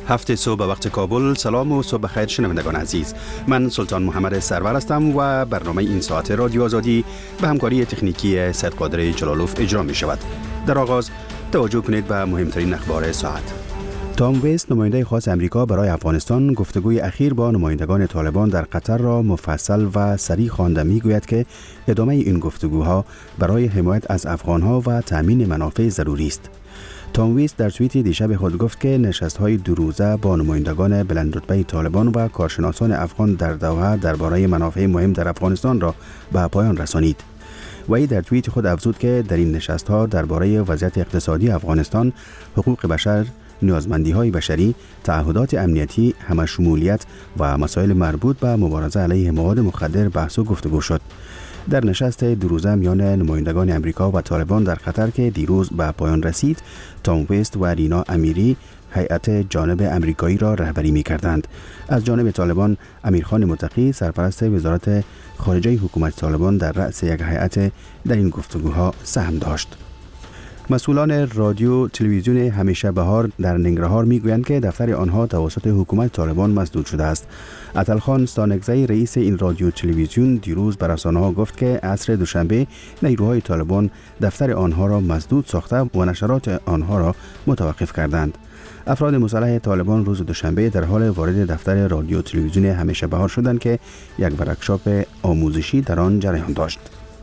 هفت صبح به وقت کابل. سلام و صبح بخیر شنوندگان عزیز. من سلطان محمد سرور هستم و برنامه این ساعت رادیو آزادی به همکاری تکنیکی سید قادر جلالوف اجرا می شود. در آغاز توجه کنید به مهمترین اخبار ساعت. تام ویست، نماینده خاص امریکا برای افغانستان، گفتگوی اخیر با نمایندگان طالبان در قطر را مفصل و صریح خوانده میگوید که ادامه این گفتگوها برای حمایت از افغانها و تامین منافع ضروری است. تام ویست در توییتی دیشب خود گفت که نشست‌های دو روزه با نمایندگان بلندرتبه طالبان و کارشناسان افغان در دوحه درباره منافع مهم در افغانستان را به پایان رسانید. وی در توییت خود افزود که در این نشست‌ها درباره وضعیت اقتصادی افغانستان، حقوق بشر، نیازمندی‌های بشری، تعهدات امنیتی، همشمولیت و مسائل مربوط به مبارزه علیه مواد مخدر بحث و گفتگو شد. در نشست دو روزه میان نمایندگان امریکا و طالبان در قطر که دیروز به پایان رسید، تام ویست و رینا امیری هیئت جانب امریکایی را رهبری می‌کردند. از جانب طالبان امیرخان متقی، سرپرست وزارت خارجه حکومت طالبان، در رأس یک هیئت در این گفتگوها سهم داشت. مسئولان رادیو تلویزیون همیشه بهار در ننگرهار میگویند که دفتر آنها توسط حکومت طالبان مسدود شده است. عطلخان ستانکزی، رئیس این رادیو تلویزیون، دیروز به رسانه‌ها گفت که عصر دوشنبه نیروهای طالبان دفتر آنها را مسدود ساخته و نشرات آنها را متوقف کردند. افراد مسلح طالبان روز دوشنبه در حال وارد دفتر رادیو تلویزیون همیشه بهار شدند که یک ورکشاپ آموزشی در آن جریان داشت.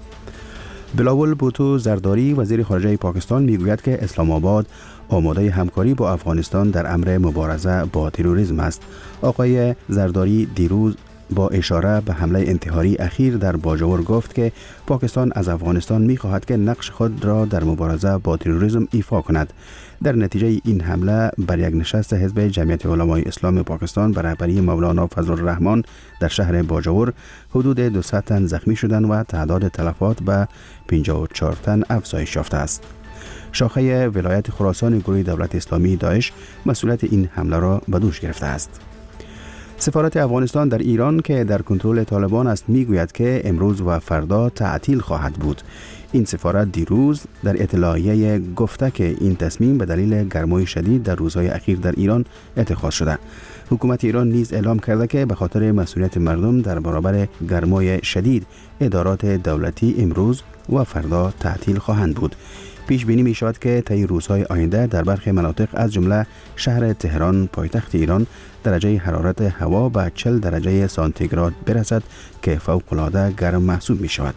بلاول بوتو زرداری، وزیر خارجه پاکستان، میگوید که اسلام آباد آماده همکاری با افغانستان در امر مبارزه با تروریسم است. آقای زرداری دیروز با اشاره به حمله انتحاری اخیر در باجوور گفت که پاکستان از افغانستان می‌خواهد که نقش خود را در مبارزه با تروریسم ایفا کند. در نتیجه این حمله بر یک نشست حزب جمعیت علمای اسلام پاکستان بر رهبری مولانا فضل الرحمن در شهر باجوور حدود 200 تن زخمی شدند و تعداد تلفات به 54 تن افزایش یافته است. شاخه ولایت خراسان گروه دولت اسلامی داعش مسئولیت این حمله را به دوش گرفته است. سفارت افغانستان در ایران که در کنترل طالبان است میگوید که امروز و فردا تعطیل خواهد بود. این سفارت دیروز در اطلاعیه گفته که این تصمیم به دلیل گرمای شدید در روزهای اخیر در ایران اتخاذ شده. حکومت ایران نیز اعلام کرده که به خاطر مسئولیت مردم در برابر گرمای شدید، ادارات دولتی امروز و فردا تعطیل خواهند بود. پیش بینی می شود که طی روزهای آینده در برخی مناطق از جمله شهر تهران پایتخت ایران درجه حرارت هوا به 40 درجه سانتیگراد برسد که فوق‌العاده گرم محسوب می شود.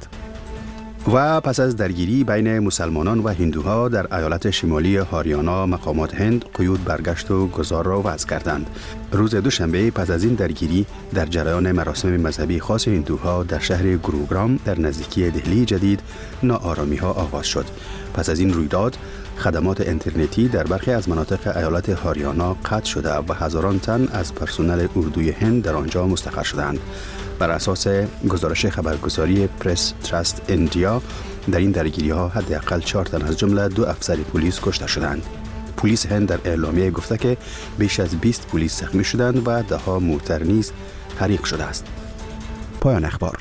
و پس از درگیری بین مسلمانان و هندوها در ایالت شمالی هاریانا، مقامات هند قیود برگشت و گذار را وضع کردند. روز دوشنبه پس از این درگیری در جریان مراسم مذهبی خاص هندوها در شهر گروگرام در نزدیکی دهلی جدید ناآرامی‌ها آغاز شد. پس از این رویداد خدمات اینترنتی در برخی از مناطق ایالت هاریانا قطع شده و هزاران تن از پرسنل اردوی هند در آنجا مستقر شدند. بر اساس گزارش خبرگزاری پرس تراست اندیا در این درگیری‌ها حداقل 4 تن از جمله 2 افسر پلیس کشته شدند. پلیس هند در اعلامیه گفته که بیش از 20 پلیس زخمی شدند و ده‌ها موتر نیز حریق شده است. پایان اخبار.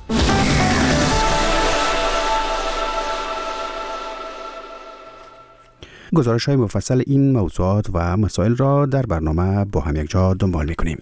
گزارش‌های مفصل این موضوعات و مسائل را در برنامه با هم یک جا دنبال می‌کنیم.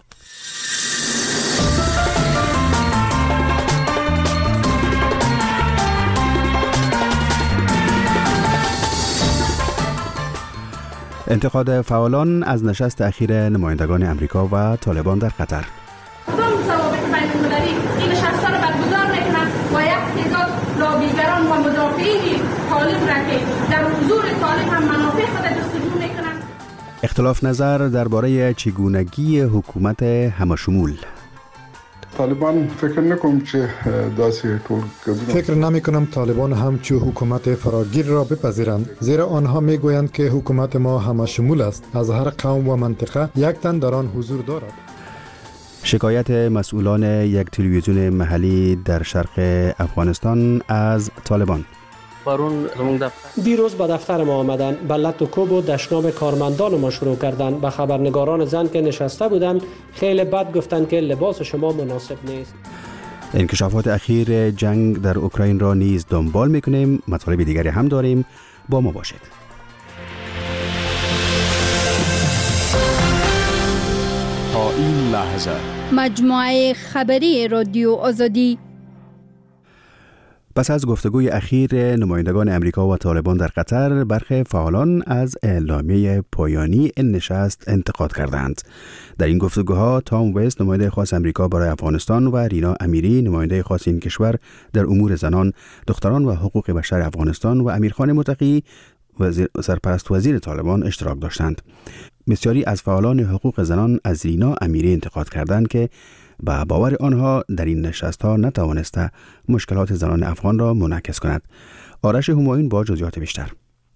انتقاد فعالان از نشست اخیر نمایندگان امریکا و طالبان در قطر. ضوابط بین‌المللی این نشست‌ها را برگزار می‌کنند و یک تعداد لابیگران و مدافعین طالب را که در حضور طالب هم منافع خود جستجو می‌کنند. اختلاف نظر درباره چگونگی حکومت همشمول. طالبان فکر نکنم که داستی طور فکر نمی کنم طالبان همچو حکومت فراگیر را بپذیرند، زیرا آنها می گویند که حکومت ما همه شمول است، از هر قوم و منطقه یک تن در آن حضور دارد. شکایت مسئولان یک تلویزیون محلی در شرق افغانستان از طالبان. دیروز به دفتر ما آمدن، به لط و کوب و دشنام کارمندان ما شروع کردند. به خبرنگاران زن که نشسته بودند خیلی بد گفتند که لباس شما مناسب نیست. انکشافات اخیر جنگ در اوکراین را نیز دنبال میکنیم. مطالب دیگری هم داریم، با ما باشید. این لحظه. مجموعه خبری رادیو آزادی. پس از گفتگوی اخیر نمایندگان امریکا و طالبان در قطر، برخی فعالان از اعلامیه پایانی این نشست انتقاد کردند. در این گفتگوها تام وست، نماینده خاص امریکا برای افغانستان، و رینا امیری، نماینده خاص این کشور در امور زنان، دختران و حقوق بشر افغانستان، و امیرخان متقی، سرپرست وزیر طالبان اشتراک داشتند. بسیاری از فعالان حقوق زنان از رینا امیری انتقاد کردند که با باور آنها در این نشست‌ها نتوانسته مشکلات زنان افغان را منعکس کند. آرش همایون با جزئیات بیشتر.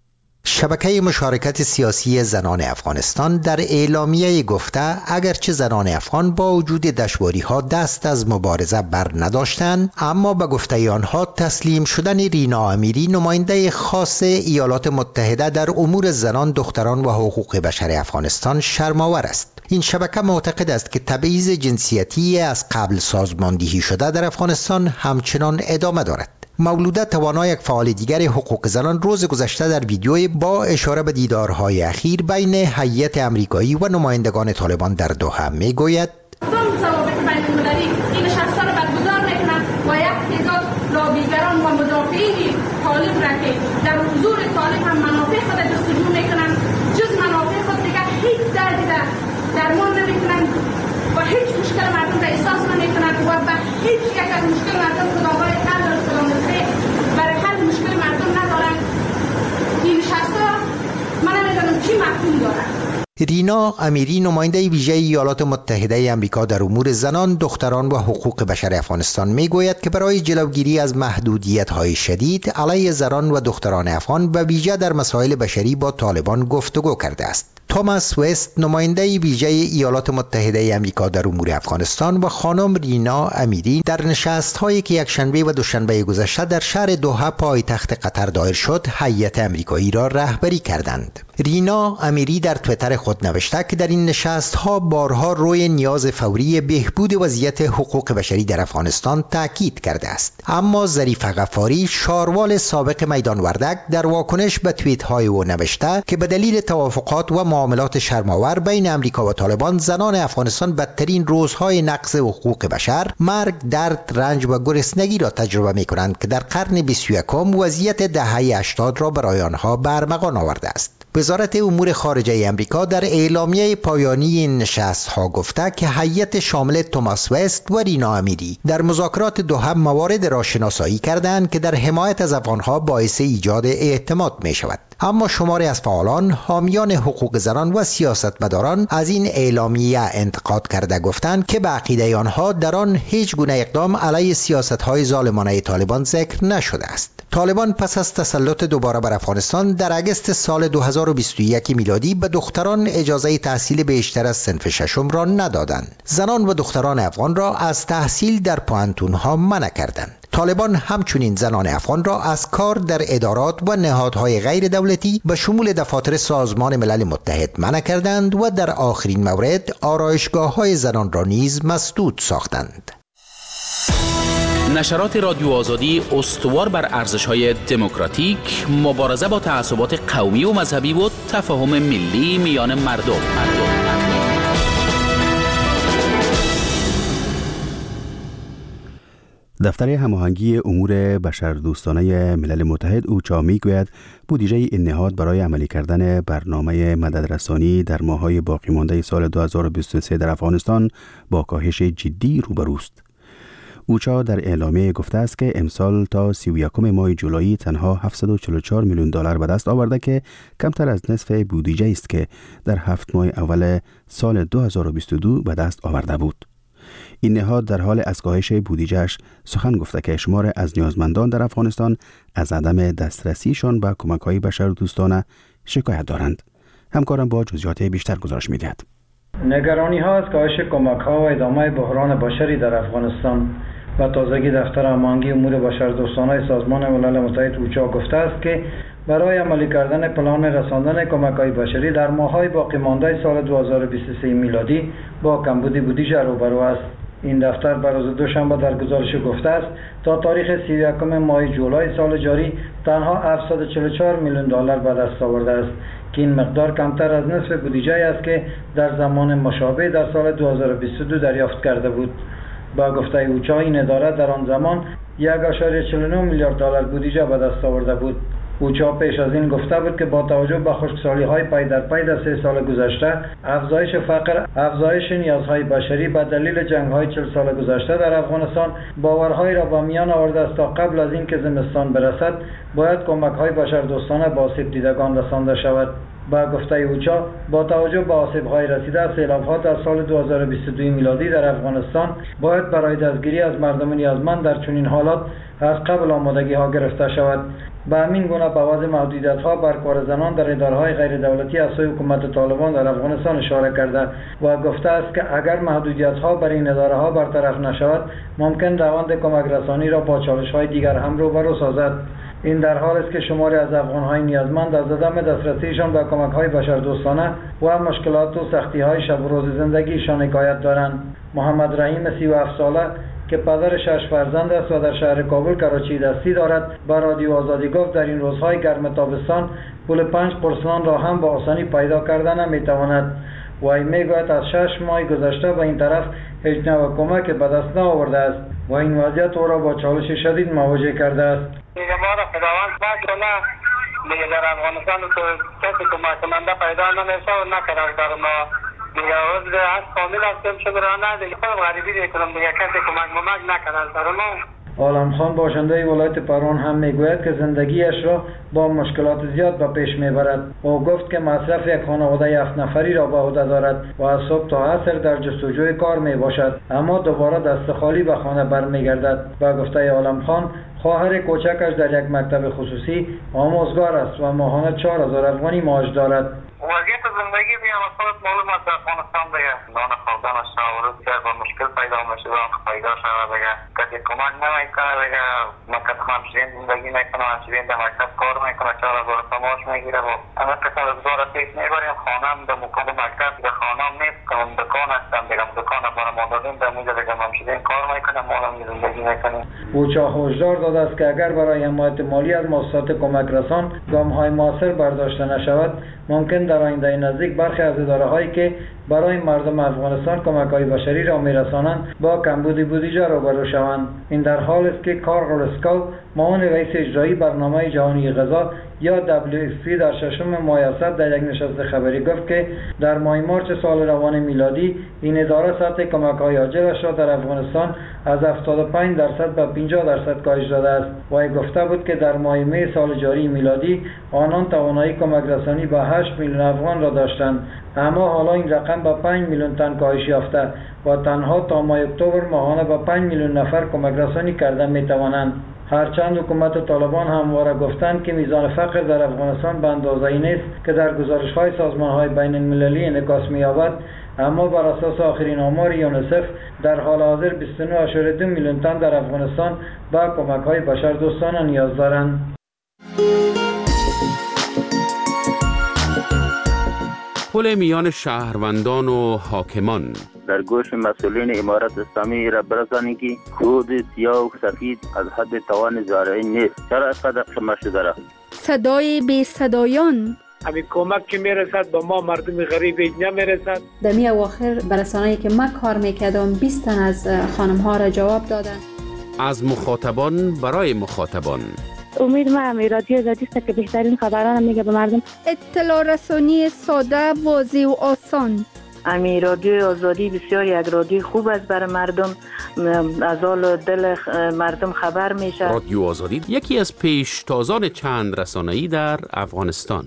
شبکه مشارکت سیاسی زنان افغانستان در اعلامیه گفته اگرچه زنان افغان با وجود دشواری‌ها دست از مبارزه بر نداشتند، اما به گفته آنها تسلیم شدن رینا امیری، نماینده خاص ایالات متحده در امور زنان، دختران و حقوق بشر افغانستان، شرم‌آور است. این شبکه معتقد است که تبعیض جنسیتی از قبل سازماندهی شده در افغانستان همچنان ادامه دارد. مولوده توانا، یک فعال دیگر حقوق زنان، روز گذشته در ویدیوی با اشاره به دیدارهای اخیر بین هیئت امریکایی و نمایندگان طالبان در دوحه میگوید ضوابط بین‌المللی این نشست‌ها را برگزار می‌کنند و یک تعداد لابیگران و مدافعین طالب را که در حضور طالب هم منافع خود جستجو می‌کنند، جز منافع خود دیگر هیچ دردی درمان نمی‌کنند و هیچ مشکل مردم را احساس نمی‌کنند و به هیچ یک از مشکل مردم خداوند قدر برای حل مشکل مردم ندارند. این نشست‌ها من نمی‌دانم چی مفهوم دارد. رینا امیری، نماینده ویژه ایالات متحده آمریکا در امور زنان، دختران و حقوق بشر افغانستان میگوید که برای جلوگیری از محدودیت‌های شدید علیه زنان و دختران افغان و ویژه در مسائل بشری با طالبان گفتگو کرده است. توماس وست، نماینده ویژه ایالات متحده آمریکا در امور افغانستان، و خانم رینا امیری در نشست‌هایی که یک شنبه و دوشنبه گذشته در شهر دوحه پایتخت قطر دایر شد، هیئت امریکایی را رهبری کردند. رینا امیری در توییتر خود نوشته که در این نشست‌ها بارها روی نیاز فوری بهبود وضعیت حقوق بشری در افغانستان تاکید کرده است. اما ظریف غفاری، شاروال سابق میدان وردک، در واکنش به توییت‌های او نوشته که به دلیل توافقات و معاملات شرم‌آور بین امریکا و طالبان، زنان افغانستان بدترین روزهای نقض حقوق بشر، مرگ، درد، رنج و گرسنگی را تجربه می‌کنند که در قرن 21 وضعیت دهه 80 را برای آنها به ارمغان آورده است. وزارت امور خارجه امریکا در اعلامیه پایانی این نشست‌ها گفته که هیئت شامل توماس وست و رینا امیری در مذاکرات دوحه موارد را شناسایی کردند که در حمایت از افغان‌ها باعث ایجاد اعتماد می‌شود. اما شماری از فعالان، حامیان حقوق زنان و سیاستمداران از این اعلامیه انتقاد کرده گفتند که به عقیده آنها در آن هیچ گونه اقدام علیه سیاست‌های ظالمانه طالبان ذکر نشده است. طالبان پس از تسلط دوباره بر افغانستان در اگست سال 2021 میلادی به دختران اجازه تحصیل بیشتر از صنف ششم را ندادند. زنان و دختران افغان را از تحصیل در پوهنتون‌ها منع کردند. طالبان همچنین زنان افغان را از کار در ادارات و نهادهای غیر دولتی به شمول دفاتر سازمان ملل متحد منع کردند و در آخرین مورد آرایشگاه‌های زنان را نیز مسدود ساختند. نشرات رادیو آزادی استوار بر ارزش‌های دموکراتیک، مبارزه با تعصبات قومی و مذهبی و تفاهم ملی میان مردم. دفتر هماهنگی امور بشردوستانه ملل متحد اوچا میگوید بودجه این نهاد برای عملی کردن برنامه مددرسانی در ماه‌های باقی مانده سال 2023 در افغانستان با کاهش جدی روبروست. اوچا در اعلامیه گفته است که امسال تا 31 ماه جولای تنها 744 میلیون دلار به دست آورده که کمتر از نصف بودجه است که در 7 ماه اول سال 2022 به دست آورده بود. این نهاد در حال از کاهش بودجه‌اش سخن گفته که شمار از نیازمندان در افغانستان از عدم دسترسیشان به کمک‌های بشردوستانه شکایت دارند. همکارم با جزئیات بیشتر گزارش می‌دهد. نگرانی‌ها از کاهش کمک‌ها و ادامه بحران بشری در افغانستان و تازگی دفتر هماهنگی امور بشردوستانه سازمان ملل متحد اوچا گفته است که برای عملی کردن پلان رساندن کمک‌های بشری در ماه‌های باقی مانده سال 2023 میلادی با کمبود بودجه روبرو است. این دفتر بر روز دوشنبه در گزارش گفته است تا تاریخ 31 ماه جولای سال جاری تنها 744 میلیون دلار به دست آورده است که این مقدار کمتر از نصف بودجه است که در زمان مشابه در سال 2022 دریافت کرده بود. با گفته اوچا این اداره در آن زمان 1.49 میلیارد دلار بودجه به دست آورده بود. اوچا پیش از این گفته بود که با توجه به خشکسالی‌های پی در پی در 3 سال گذشته، افزایش فقر، افزایش نیازهای بشری به دلیل جنگ‌های 40 سال گذشته در افغانستان، باورهایی را با میان آورده است تا قبل از اینکه زمستان برسد باید کمک‌های بشردوستانه به آسیب دیدگان رسانده شود. با گفته اوچا با توجه به آسیب‌های رسیده از سیلاب‌ها در سال 2022 میلادی در افغانستان باید برای دستگیری از مردم نیازمند در چنین حالات از قبل آمادگی‌ها گرفته شود. به همین گونه به وضع محدودیت‌ها بر کار زنان در اداره‌های غیر دولتی از سوی حکومت طالبان در افغانستان اشاره کرده و گفته است که اگر محدودیت‌ها بر این اداره‌ها برطرف نشود ممکن روند کمک رسانی را با چالش‌های دیگر هم روبرو سازد. این در حال است که شماری از افغان‌های نیازمند از عدم دسترسیشان به کمک‌های بشردوستانه و مشکلات و سختی‌های شب و روز زندگیشان حکایت دارند. محمد رحیم 37 ساله که پدر 6 فرزند است و در شهر کابل کراچی دستی دارد با رادیو آزادی گفت در این روزهای گرم تابستان پول 5 قرص را هم با آسانی پیدا کردن نمی‌تواند. و میگوید از 6 ماه گذشته به این طرف هیچ نوع کمک به دست نآورده است و این وضعیت او را با چالش شدید مواجه کرده است. ما را خداوند باشه دیگه در افغانستان تو کسی کمک کننده پیدا نمیشه و نکرد در ما دیگه از کامل هستیم شده را نه دیگه خود غریبی دیگه دیگه کسی کمک نکرد در ما. عالم خان باشنده ولایت پروان هم میگوید که زندگیش را با مشکلات زیاد به پیش میبرد. او گفت که مصرف یک خانواده 7 نفری را به عهده دارد و از صبح تا عصر در جستجوی کار میباشد اما دوباره دست خالی به خانه برمیگردد. با گفته عالم خان خواهر کوچکش در یک مکتب خصوصی آموزگار است و ماهانه 4000 افغانی معاش دارد. وضعیت زندگی بیان خودت معلوم است در افغانستان دیگه نان خوردنش شاورد که با مشکل پیدا میشه و پیدا شده دیگه کسی کمک نمیکنه دیگه مکتب همشیرین زندگی میکنه همشیرین در مکتب کار میکنه 4000 تماش میگیره و اما کسا روزگار پیش میبریم خانم در مکان مکتب دیگه خانم نیست کنم دکان هستم دیگه دکان برای ما دادیم در موجه دیگه همشیرین کار میکنه مالم زندگی میکنیم. اوچا هشدار داده است که اگر برای حمایت مالی از مؤسسات کمک رسان گام‌های موثر برداشته نشود ممکن در آینده نزدیک برخی از اداره‌هایی که برای مردم افغانستان کمک‌های بشری را می‌رسانند با کمبود بودجه روبرو شوند. این در حال است که کارل اسکاو معاون رئیس اجرایی برنامه جهانی غذا یا WFP در 6 ماه اسد در یک نشست خبری گفت که در ماه مارس سال روان میلادی این اداره سطح کمک‌های عاجلش را در افغانستان از 75% به 50% کاهش داده است و گفته بود که در ماه می سال جاری میلادی آنان توانایی کمک رسانی به 8 میلیون افغان را داشتند اما حالا این رقم به 5 میلیون تن کاهش یافته و تنها تا ماه اکتبر ماهانه به 5 میلیون نفر کمک رسانی کرده می‌توانند. هرچند حکومت طالبان همواره گفتند که میزان فقر در افغانستان به اندازه‌ای نیست که در گزارش‌های سازمان‌های بین‌المللی انعکاس می‌یابد اما بر اساس آخرین آمار یونیسف در حال حاضر 29.2 میلیون تن در افغانستان به کمک‌های بشردوستانه نیاز دارند. پل میان شهروندان و حاکمان در گوش مسئولین امارت اسلامی را برسانید که کود سیاه و سفید از حد توان زارعی نیست. چرا اینقدر شما شده را؟ صدای بی صدایان همین کمک که میرسد با ما مردم غریب نمیرسد. در می اواخر برسانه‌ای که من کار میکردم 20 تن از خانم ها را جواب دادن. از مخاطبان برای مخاطبان امید ما رادیو آزادی است که بهترین خبران میگه به مردم. اطلاع رسانی ساده، واضح و آسان. رادیو آزادی بسیار یک رادیو خوب است برای مردم، از حال دل مردم خبر میشه. رادیو آزادی یکی از پیشتازان چند رسانه‌ای در افغانستان.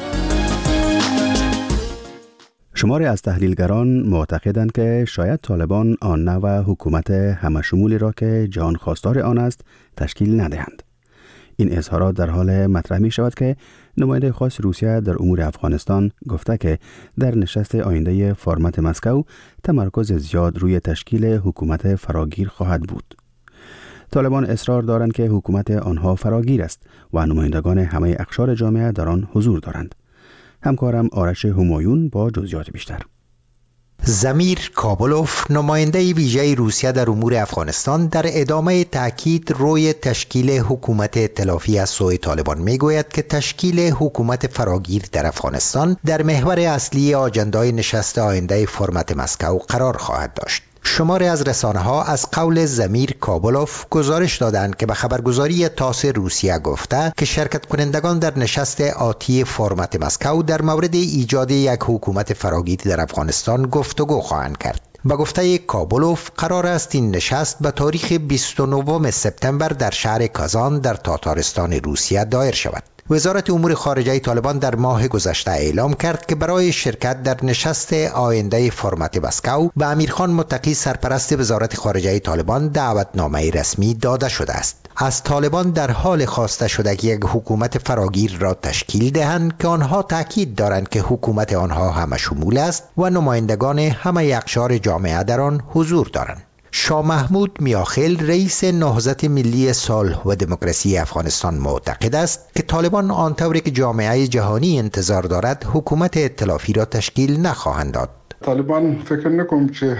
شماری از تحلیلگران معتقدند که شاید طالبان آن نوع حکومت همشمولی را که جهان خواستار آن است تشکیل ندهند. این اظهارات در حال مطرح می شود که نماینده خاص روسیه در امور افغانستان گفته که در نشست آینده فرمت مسکو تمرکز زیاد روی تشکیل حکومت فراگیر خواهد بود. طالبان اصرار دارند که حکومت آنها فراگیر است و نمایندگان همه اقشار جامعه در آن حضور دارند. همکارم آرش همایون با جزئیات بیشتر. زمیر کابلوف، نماینده ویژه روسیه در امور افغانستان، در ادامه تاکید روی تشکیل حکومت ائتلافی از سوی طالبان میگوید که تشکیل حکومت فراگیر در افغانستان در محور اصلی آجندای نشست آینده فرمت مسکو قرار خواهد داشت. شماری از رسانه‌ها از قول زمیر کابلوف گزارش دادند که به خبرگزاری تاس روسیه گفته که شرکت کنندگان در نشست آتی فرمت مسکو در مورد ایجاد یک حکومت فراگیر در افغانستان گفتگو خواهند کرد. با گفته کابلوف قرار است این نشست به تاریخ 29 سپتامبر در شهر کازان در تاتارستان روسیه دایر شود. وزارت امور خارجه طالبان در ماه گذشته اعلام کرد که برای شرکت در نشست آینده فرمت مسکو به امیرخان متقی سرپرست وزارت خارجه طالبان دعوتنامه رسمی داده شده است. از طالبان در حال خواسته شده که یک حکومت فراگیر را تشکیل دهند که آنها تاکید دارند که حکومت آنها همه شمول است و نمایندگان همه اقشار جامعه در آن حضور دارند. شاه محمود میاخیل، رئیس نهضت ملی صلح و دموکراسی افغانستان، معتقد است که طالبان آنطوری که جامعه جهانی انتظار دارد حکومت ائتلافی را تشکیل نخواهند داد. طالبان فکر نکنم که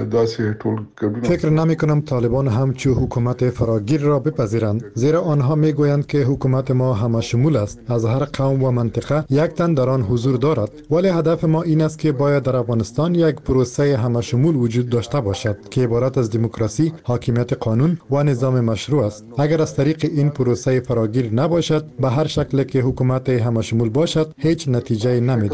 فکر نمی کنم طالبان همچو حکومت فراگیر را بپذیرند، زیرا آنها می گویند که حکومت ما همه شمول است، از هر قوم و منطقه یک تن در آن حضور دارد. ولی هدف ما این است که باید در افغانستان یک پروسه همه شمول وجود داشته باشد که عبارت از دموکراسی، حاکمیت قانون و نظام مشروع است. اگر از طریق این پروسه فراگیر نباشد، به هر شکل که حکومت همه شمول باشد هیچ نتیجه نمی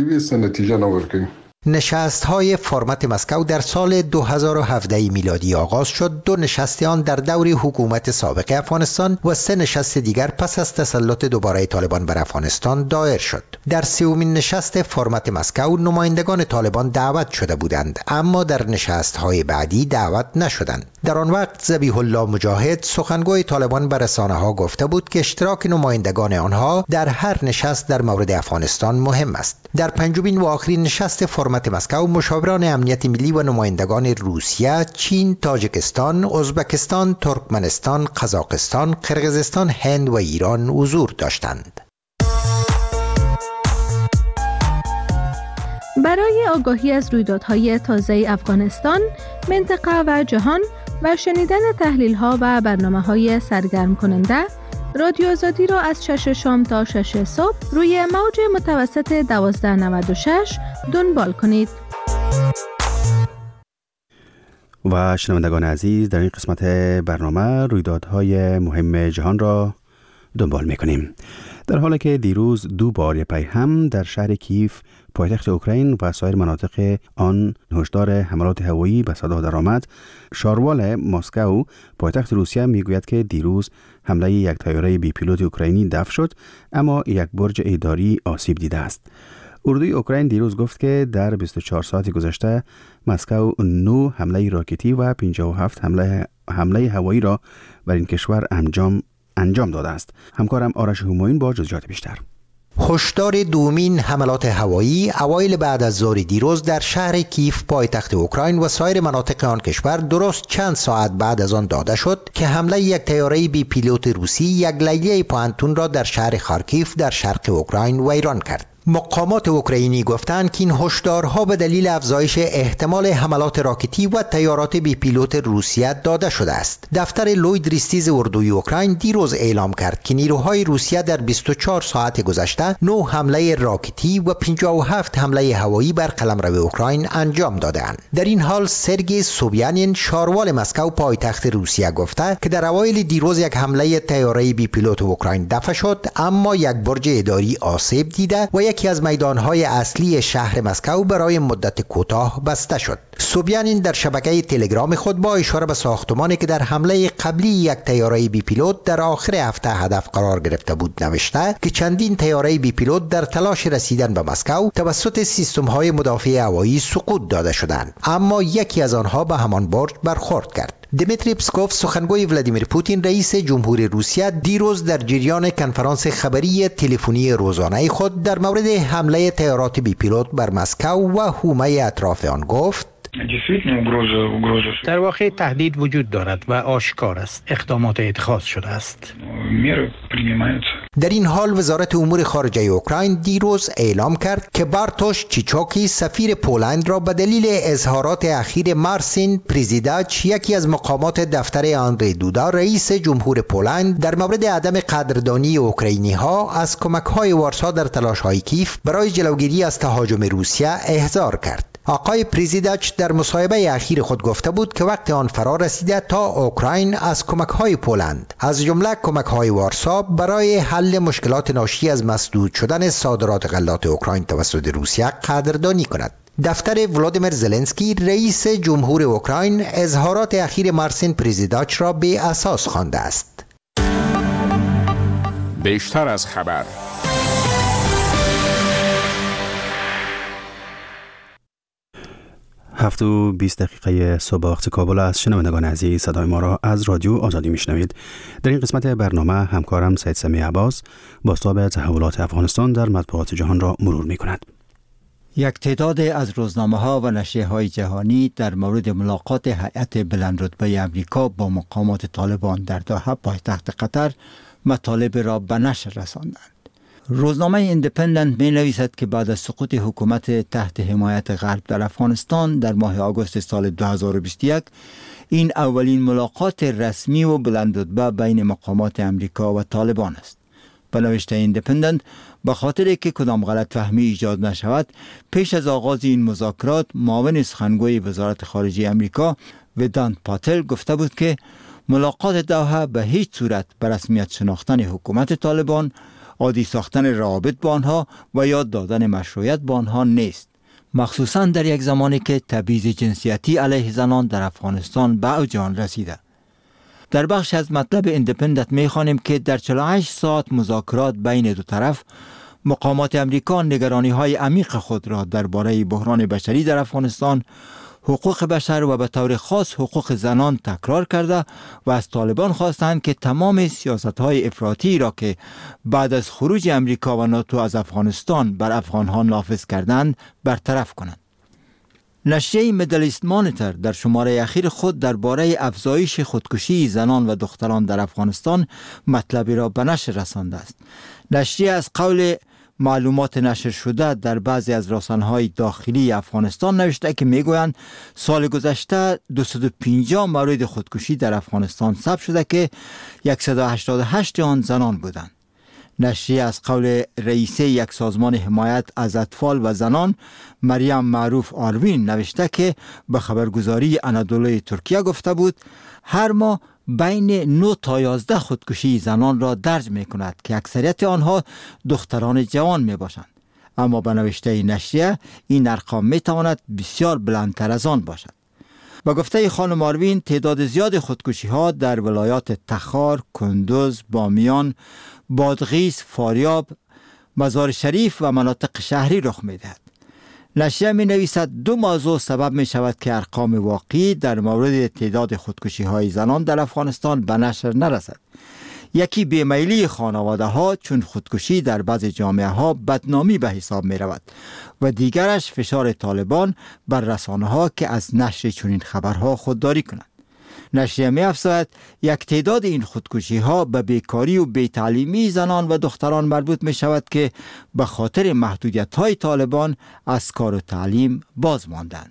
دهد. نشست‌های فرمت مسکو در سال 2017 میلادی آغاز شد. 2 نشست آن در دور حکومت سابق افغانستان و 3 نشست دیگر پس از تسلط دوباره طالبان بر افغانستان دایر شد. در 3مین نشست فرمت مسکو نمایندگان طالبان دعوت شده بودند، اما در نشست‌های بعدی دعوت نشدند. در آن وقت ذبیح الله مجاهد، سخنگوی طالبان، به رسانه‌ها گفته بود که اشتراک نمایندگان آنها در هر نشست در مورد افغانستان مهم است. در 5مین و آخرین نشست فرمت مسکو مشاوران امنیت ملی و نمایندگان روسیه، چین، تاجیکستان، ازبکستان، ترکمنستان، قزاقستان، قرقیزستان، هند و ایران حضور داشتند. برای آگاهی از رویدادهای تازه افغانستان، منطقه و جهان و شنیدن تحلیل‌ها و برنامه‌های سرگرم کننده، رادیو آزادی را از 6 شام تا 6 صبح روی موج متوسط 1296 دنبال کنید. و شنوندگان عزیز، در این قسمت برنامه رویدادهای مهم جهان را دنبال می‌کنیم. در حالی که دیروز 2 بار پی هم در شهر کیف، پایتخت اوکراین و سایر مناطق آن هشدار حملات هوایی به صدا درآمد، شاروال مسکو، پایتخت روسیه، میگوید که دیروز حمله یک طیاره بی پیلوت اوکراینی دفع شد، اما یک برج اداری آسیب دیده است. اردوی اوکراین دیروز گفت که در 24 ساعت گذشته مسکو 9 حمله راکتی و 57 حمله هوایی را بر این کشور انجام داده است. همکارم آرش همایون با جزئیات بیشتر. هشدار دومین حملات هوایی اوایل بعد از ظهر دیروز در شهر کیف، پایتخت اوکراین و سایر مناطق آن کشور درست چند ساعت بعد از آن داده شد که حمله یک طیاره بی پیلوت روسی یک لیلیه پانتون را در شهر خارکیف در شرق اوکراین ویران کرد. مقامات اوکراینی گفتند که این هشدارها به دلیل افزایش احتمال حملات راکتی و طیارات بی پیلوت روسیه داده شده است. دفتر لوید ریستیز اردوی اوکراین دیروز اعلام کرد که نیروهای روسیه در 24 ساعت گذشته 9 حمله راکتی و 57 حمله هوایی بر قلمرو اوکراین انجام دادند. در این حال سرگئی سوبیانین، شاروال مسکو، پایتخت روسیه، گفته که در اوایل دیروز یک حمله طیاره بی پیلوت اوکراین دفع شد، اما یک برج اداری آسیب دیده و یکی از میدانهای اصلی شهر مسکو برای مدت کوتاه بسته شد. سوبیانین در شبکه تلگرام خود با اشاره به ساختمانی که در حمله قبلی یک طیاره بی پیلوت در آخر هفته هدف قرار گرفته بود نوشته که چندین طیاره بی پیلوت در تلاش رسیدن به مسکو توسط سیستم‌های مدافع هوایی سقوط داده شدند، اما یکی از آنها به همان برج برخورد کرد. دمیتری پسکوف، سخنگوی ولادیمیر پوتین، رئیس جمهور روسیه، دیروز در جریان کنفرانس خبری تلفنی روزانه خود در مورد حمله طیارات بی پیلوت بر مسکو و حومه اطراف آن گفت: در واقع تهدید وجود دارد و آشکار است. اقدامات اتخاذ شده است. در این حال وزارت امور خارجه اوکراین دیروز اعلام کرد که بارتوش چیچوکی سفیر پولند را به دلیل اظهارات اخیر مارسین پریزیداچ، یکی از مقامات دفتر آندری دودا رئیس جمهور پولند، در مورد عدم قدردانی اوکراینی ها از کمک های وارسا در تلاش های کیف برای جلوگیری از تهاجم روسیه احضار کرد. آقای پریزیداچ در مصاحبه اخیر خود گفته بود که وقت آن فرا رسیده تا اوکراین از کمک‌های پولند، از جمله کمک‌های وارسا، برای حل مشکلات ناشی از مسدود شدن صادرات غلات اوکراین توسط روسیه قدردانی کند. دفتر ولادیمیر زلنسکی رئیس جمهور اوکراین اظهارات اخیر مارسین پریزیداچ را به اساس خوانده است. بیشتر از خبر 7:20 صبح وقت کابل است. شنوندگان عزیز، صدای ما را از رادیو آزادی میشنوید. در این قسمت برنامه همکارم سید سمی عباس بازتاب تحولات افغانستان در مطبوعات جهان را مرور می کند. یک تعداد از روزنامه‌ها و نشریه‌های جهانی در مورد ملاقات هیئت بلندرتبه آمریکا با مقامات طالبان در دوحه پایتخت قطر مطالب را به نشر رساندند. روزنامه ایندیپندنت می نویسد که بعد از سقوط حکومت تحت حمایت غرب در افغانستان در ماه آگوست سال 2021 این اولین ملاقات رسمی و بلندرتبه بین مقامات امریکا و طالبان است. به نوشته ایندیپندنت، به خاطر که کدام غلط فهمی ایجاد نشود، پیش از آغاز این مذاکرات معاون سخنگوی وزارت خارجه امریکا ودانت پاتل گفته بود که ملاقات دوحه به هیچ صورت به رسمیت شناختن حکومت طالبان، عادی ساختن روابط با آنها و یاد دادن مشروعیت با آنها نیست، مخصوصا در یک زمانی که تبعیض جنسیتی علیه زنان در افغانستان به اوج آن رسیده. در بخش از مطلب ایندیپندنت می‌خوانیم که در 48 ساعت مذاکرات بین دو طرف، مقامات امریکا نگرانی‌های عمیق خود را درباره بحران بشری در افغانستان، حقوق بشر و به طور خاص حقوق زنان تکرار کرده و از طالبان خواستند که تمام سیاست‌های افراطی را که بعد از خروج امریکا و ناتو از افغانستان بر افغان‌ها نافذ کردند برطرف کنند. نشریه میدل ایست مانیتور در شماره اخیر خود درباره افزایش خودکشی زنان و دختران در افغانستان مطلبی را به نشر رسانده است. نشریه از قول معلومات نشر شده در بعضی از رسانه‌های داخلی افغانستان نوشته که میگویند سال گذشته 250 مورد خودکشی در افغانستان ثبت شده که 188 آن زنان بودند. نشریه از قول رئیسه یک سازمان حمایت از اطفال و زنان مریم معروف آروین نوشته که به خبرگزاری انادولوی ترکیه گفته بود هر ماه بین 9 تا 11 خودکشی زنان را درج می کند که اکثریت آنها دختران جوان می باشند. اما به نوشته نشریه این ارقام می تواند بسیار بلندتر از آن باشد. با گفته خانم آروین تعداد زیاد خودکشی ها در ولایات تخار، کندوز، بامیان، بادغیس، فاریاب، مزار شریف و مناطق شهری رخ می دهد. نشریه می نویسد 2 موضوع سبب می شود که ارقام واقعی در مورد تعداد خودکشی های زنان در افغانستان به نشر نرسد. یکی بیمیلی خانواده ها چون خودکشی در بعض جامعه ها بدنامی به حساب می رود و دیگرش فشار طالبان بر رسانه ها که از نشر چنین خبرها خودداری کنند. نشریه می افزاید یک تعداد این خودکشی ها به بیکاری و بی‌تعلیمی زنان و دختران مربوط می شود که به خاطر محدودیت های طالبان از کار و تعلیم باز ماندند.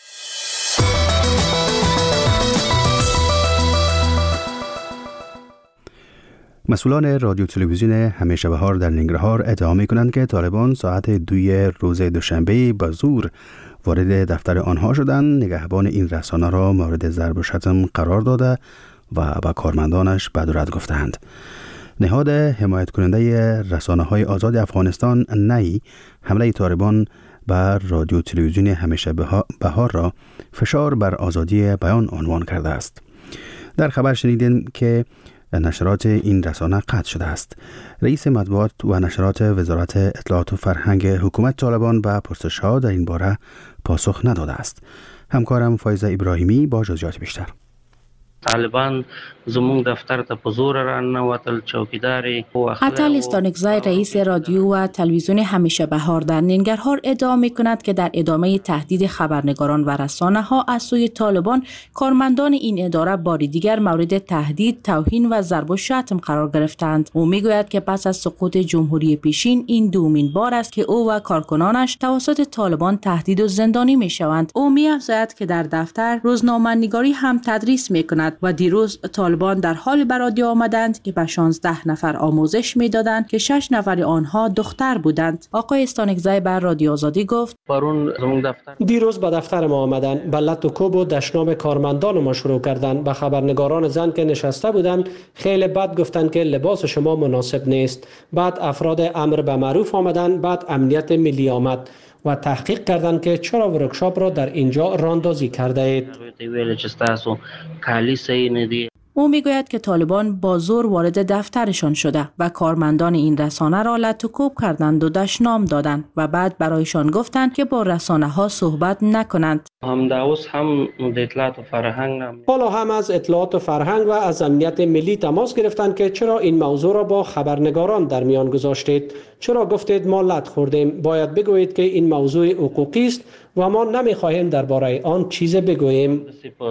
مسئولان رادیو تلویزیون همیشه بهار در ننگرهار ادعا می کنند که طالبان ساعت 2 روز دوشنبه به زور وارد دفتر آنها شدند. نگهبان این رسانه را مورد ضرب و شتم قرار داده و به کارمندانش بد و رد گفتند. نهاد حمایت کننده رسانه های آزاد افغانستان نی حمله طالبان بر رادیو تلویزیون همیشه بهار را فشار بر آزادی بیان عنوان کرده است. در خبر شنیدیم که نشرات این رسانه قطع شده است. رئیس مطبوعات و نشرات وزارت اطلاعات و فرهنگ حکومت طالبان به پرسش‌ها در این باره پاسخ نداده است. همکارم فایزه ابراهیمی با جزئیات بیشتر. طالبان زمون دفتر ته په زور راننوتل، چوکیداری. اتل استانکزی رئیس رادیو و تلویزیون همیشه بهار در ننگرهار ادعا می‌کند که در ادامه تهدید خبرنگاران و رسانه‌ها از سوی طالبان، کارمندان این اداره باری دیگر مورد تهدید، توهین و ضرب و شتم قرار گرفتند. او میگوید که پس از سقوط جمهوری پیشین این دومین بار است که او و کارکنانش توسط طالبان تهدید و زندانی می‌شوند. او می‌افزاید که در دفتر روزنامه‌نگاری هم تدریس می‌کند و دیروز طالبان در حال به رادیو آمدند که به 16 نفر آموزش می‌دادند که 6 نفر آنها دختر بودند. آقای استانکزی بر رادیو آزادی گفت: دیروز به دفتر ما آمدند، به لط و کوب و دشنام کارمندان ما شروع کردند. به خبرنگاران زن که نشسته بودند خیلی بد گفتند که لباس شما مناسب نیست. بعد افراد امر به معروف آمدند، بعد امنیت ملی آمد و تحقیق کردند که چرا ورکشاپ را در اینجا راندازی کرده اید. او میگوید که طالبان با زور وارد دفترشان شده و کارمندان این رسانه را لط و کوب کردند و دشنام دادند و بعد برایشان گفتند که با رسانه ها صحبت نکنند. حالا هم از اطلاعات و فرهنگ و از امنیت ملی تماس گرفتند که چرا این موضوع را با خبرنگاران در میان گذاشتید؟ چرا گفتید ما لط خوردیم؟ باید بگویید که این موضوع حقوقی است و ما نمیخواهیم درباره آن چیز بگوییم.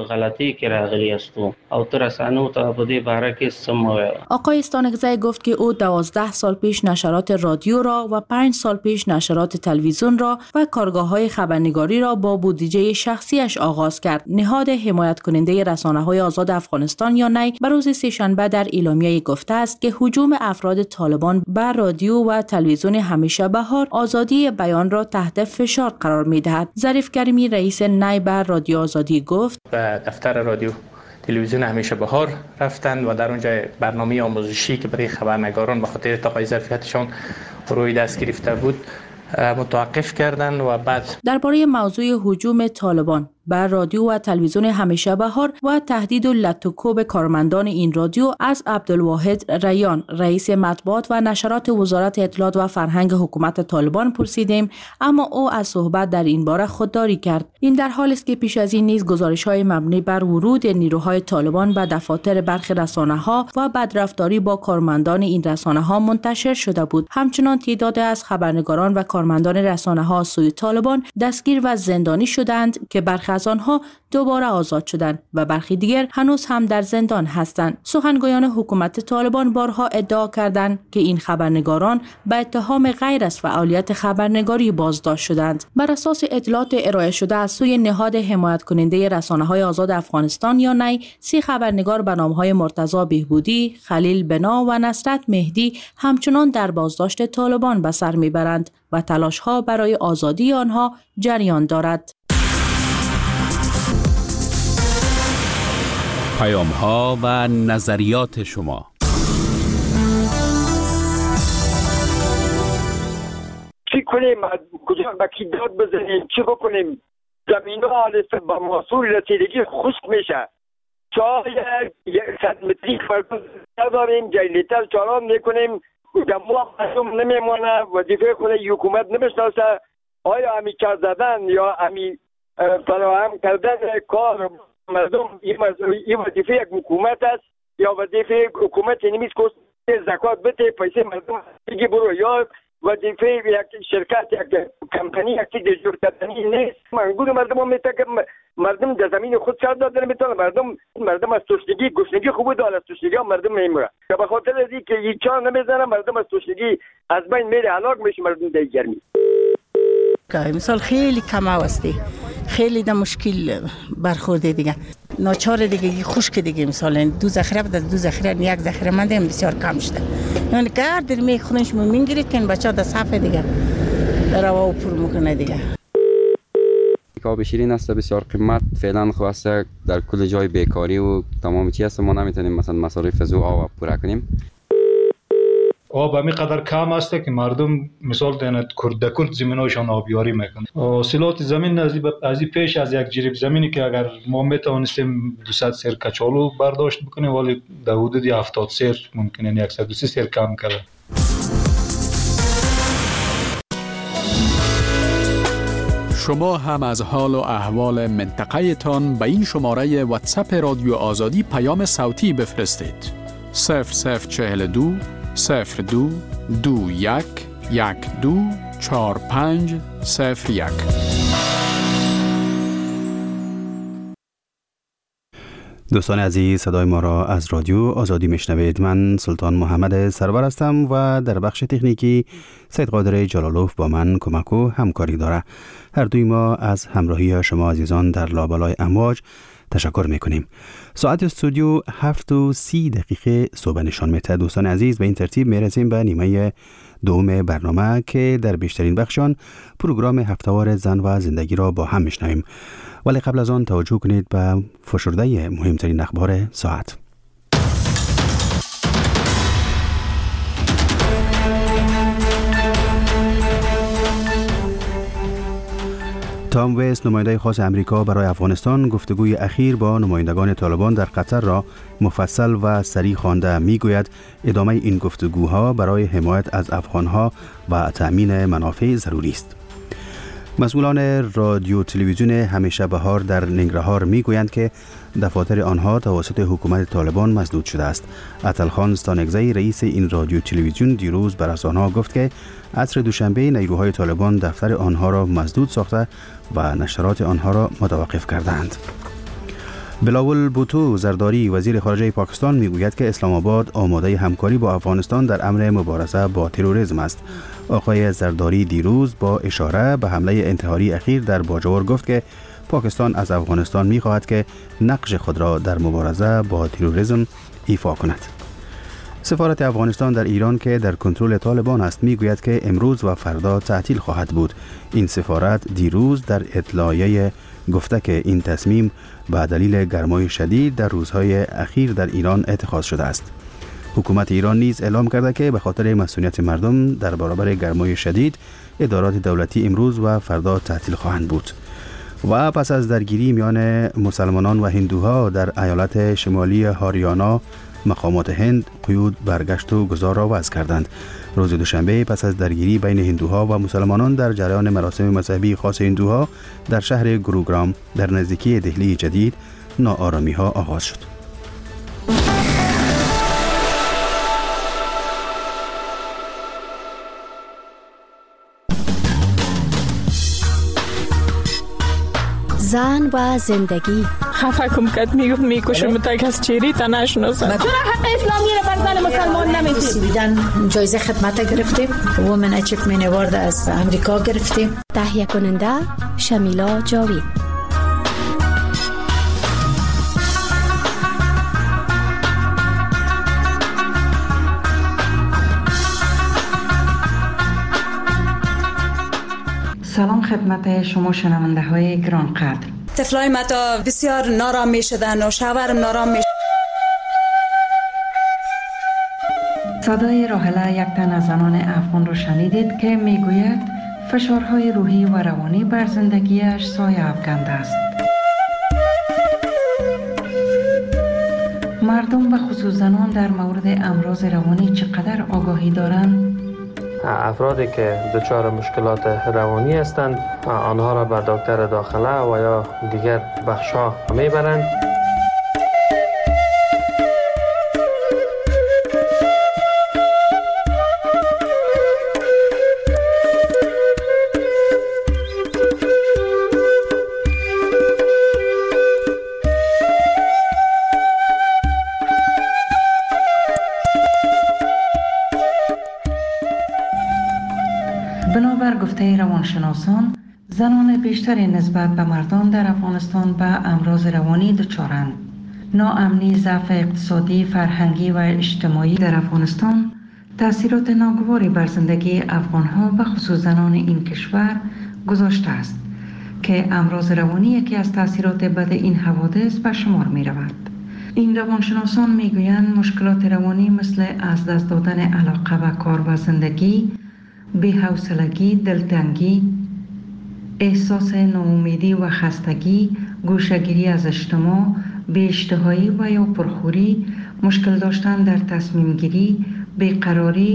آقای استانکزی گفت که او 12 سال پیش نشرات رادیو را و 5 سال پیش نشرات تلویزیون را و کارگاه‌های خبرنگاری را با بودجه شخصیش آغاز کرد. نهاد حمایت کننده رسانه‌های آزاد افغانستان یا نی بر روز سه‌شنبه در اعلامیه گفته است که هجوم افراد طالبان بر رادیو و تلویزیون همیشه بهار آزادی بیان را تحت فشار قرار می‌دهد. ظریف کریمی رئیس نی بر رادیو آزادی گفت: به دفتر رادیو تلویزیون همیشه بهار رفتند و در اونجا برنامه آموزشی که برای خبرنگاران به خاطر تقاضای ظرفیتشان روی دست گرفته بود متوقف کردند و بعد درباره موضوع هجوم طالبان بر رادیو و تلویزیون همیشه بهار و تهدید و لط و کوب کارمندان این رادیو از عبدالواحد ریان رئیس مطبوعات و نشرات وزارت اطلاعات و فرهنگ حکومت طالبان پرسیدیم، اما او از صحبت در این باره خودداری کرد. این در حالی است که پیش از این نیز گزارش‌های مبنی بر ورود نیروهای طالبان به دفاتر برخی رسانه‌ها و بدرفتاری با کارمندان این رسانه‌ها منتشر شده بود. همچنان تعدادی از خبرنگاران و کارمندان رسانه‌ها سوی طالبان دستگیر و زندانی شدند که برخی از آنها دوباره آزاد شدند و برخی دیگر هنوز هم در زندان هستند. سخنگویان حکومت طالبان بارها ادعا کردند که این خبرنگاران به اتهام غیر از فعالیت خبرنگاری بازداشت شدند. بر اساس اطلاعات ارائه شده از سوی نهاد حمایت کننده رسانه‌های آزاد افغانستان یا نی، 30 خبرنگار به نام‌های مرتضی بهبودی، خلیل بنا و نصرت مهدی همچنان در بازداشت طالبان به سر میبرند و تلاش‌ها برای آزادی آنها جریان دارد. پیام‌ها و نظریات شما. چی کنیم؟ کجا به کی داد بزنیم؟ چی بکنیم؟ زمین‌ها با محصول رسیدگی خشک میشه. شاید 100 متری فرق نداریم، جلیتر چالان میکنیم، جمعه مردم نمیمونه، وظیفه خود حکومت نمیشناسه. آیا همی کار زدن یا همی فراهم کردن کار مردم این وظیفه یک حکومت است یا وظیفه حکومت نمیست که زکات بده پیسه مردم دیگه برو، یا وظیفه یک شرکت یک کمپانی یک چیز جور کردنی نیست. منگول مردم هم میتونه که مردم در زمین خود سر دادن میتونه، مردم از تشنگی گشنگی خوب داره، از تشنگی هم مردم نمیره که به خاطر از اینکه یک چا نمیزنه مردم از تشنگی از بین میره، هلاک میشه مردم در گرمی. مثال خیلی کم هستی، خیلی در مشکل برخورده دیگه، ناچار دیگه خشک دیگه، مثلا 2 ذخیره بعد از 2 ذخیره 1 ذخیره مانده بسیار کم شده. یعنی کار در میخونش میگیرید که بچا در صفحه دیگه در روا پر میکنه دیگه. آب شیرین است بسیار قیمت، فعلا خواسته در کل جای بیکاری و تمام چیز است، ما نمیتونیم مثلا مصارف از آب پورا کنیم. آب همی قدر کم است که مردم مثال دهند کرد زمیناشان آبیاری میکنند. حاصلات زمین از پیش از یک جریب زمینی که اگر ما میتوانستیم 200 سیر کچالو برداشت بکنیم، ولی در حدود 70 سیر ممکنه 130 سیر کم کرده. شما هم از حال و احوال منطقه تان به این شماره واتساپ رادیو آزادی پیام صوتی بفرستید. 0042 02 21 12 45 01. دوستان عزیز، صدای ما را از رادیو آزادی میشنوید. من سلطان محمد سرور هستم و در بخش تکنیکی سید قادر جلالوف با من کمک و همکاری داره. هر دوی ما از همراهی شما عزیزان در لابلای امواج تشکر میکنیم. ساعت استودیو 7:30 صبح نشان میده. دوستان عزیز، به این ترتیب میرسیم به نیمه دوم برنامه که در بیشترین بخشان پروگرام هفتهوار زن و زندگی را با هم میشنویم. ولی قبل از آن توجه کنید به فشرده مهمترین اخبار ساعت. تام ویست، نماینده خاص امریکا برای افغانستان، گفتگوی اخیر با نمایندگان طالبان در قطر را مفصل و صریح خوانده. میگوید ادامه این گفتگوها برای حمایت از افغانها و تأمین منافع ضروری است. مسئولان رادیو تلویزیون همیشه بهار در ننگرهار میگویند که دفاتر آنها توسط حکومت طالبان مسدود شده است. عطلخان ستانکزی، رئیس این رادیو تلویزیون، دیروز بر رسانه‌ها گفت که عصر دوشنبه نیروهای طالبان دفتر آنها را مسدود ساخته و نشرات آنها را متوقف کردند. بلاول بوتو زرداری، وزیر خارجه پاکستان، میگوید که اسلام آباد آماده همکاری با افغانستان در امر مبارزه با تروریسم است. آقای زرداری دیروز با اشاره به حمله انتحاری اخیر در باجوور گفت که پاکستان از افغانستان می‌خواهد که نقش خود را در مبارزه با تروریسم ایفا کند. سفارت افغانستان در ایران که در کنترل طالبان است میگوید که امروز و فردا تعطیل خواهد بود. این سفارت دیروز در اطلاعیه گفته که این تصمیم به دلیل گرمای شدید در روزهای اخیر در ایران اتخاذ شده است. حکومت ایران نیز اعلام کرده که به خاطر مسئولیت مردم در برابر گرمای شدید ادارات دولتی امروز و فردا تعطیل خواهند بود. و پس از درگیری میان مسلمانان و هندوها در ایالت شمالی هاریانا، مقامات هند قیود برگشت و گذار را وضع کردند. روز دوشنبه پس از درگیری بین هندوها و مسلمانان در جریان مراسم مذهبی خاص هندوها در شهر گروگرام در نزدیکی دهلی جدید، ناآرامی ها آغاز شد. زن و زندگی. خفه کم کد میکشم تا کس چیری تا نشناسد. چرا حق اسلامی رو بر زن مسلمان نمیدید؟ بیدن جایزه خدمت گرفتیم. وومن اچیومنت اوارد از امریکا گرفتیم. تهیه کننده شمیلا جاوید. سلام خدمت شما شنونده های گران قدر. طفلای ما تا بسیار نارام می شدن و شوهرم نارام می صدای راحله، یک تن از زنان افغان رو شنیدید که میگوید فشارهای روحی و روانی بر زندگیش سایه افکنده است. مردم و خصوص زنان در مورد امراض روانی چقدر آگاهی دارند؟ افرادی که دچار مشکلات روانی هستند آنها را به دکتر داخله و یا دیگر بخش‌ها میبرند. بنابر گفته روانشناسان، زنان بیشتری نسبت به مردان در افغانستان به امراض روانی دچارند. ناامنی، ضعف اقتصادی، فرهنگی و اجتماعی در افغانستان تأثیرات ناگواری بر زندگی افغانها و خصوص زنان این کشور گذاشته است که امراض روانی یکی از تأثیرات بد این حوادث به شمار می رود. این روانشناسان می گویند مشکلات روانی مثل از دست دادن علاقه به کار و زندگی، بی‌حوصلگی، دلتنگی، احساس ناامیدی و خستگی، گوشه‌گیری از اجتماع، بی‌اشتهایی و یا پرخوری، مشکل داشتن در تصمیم گیری، بیقراری،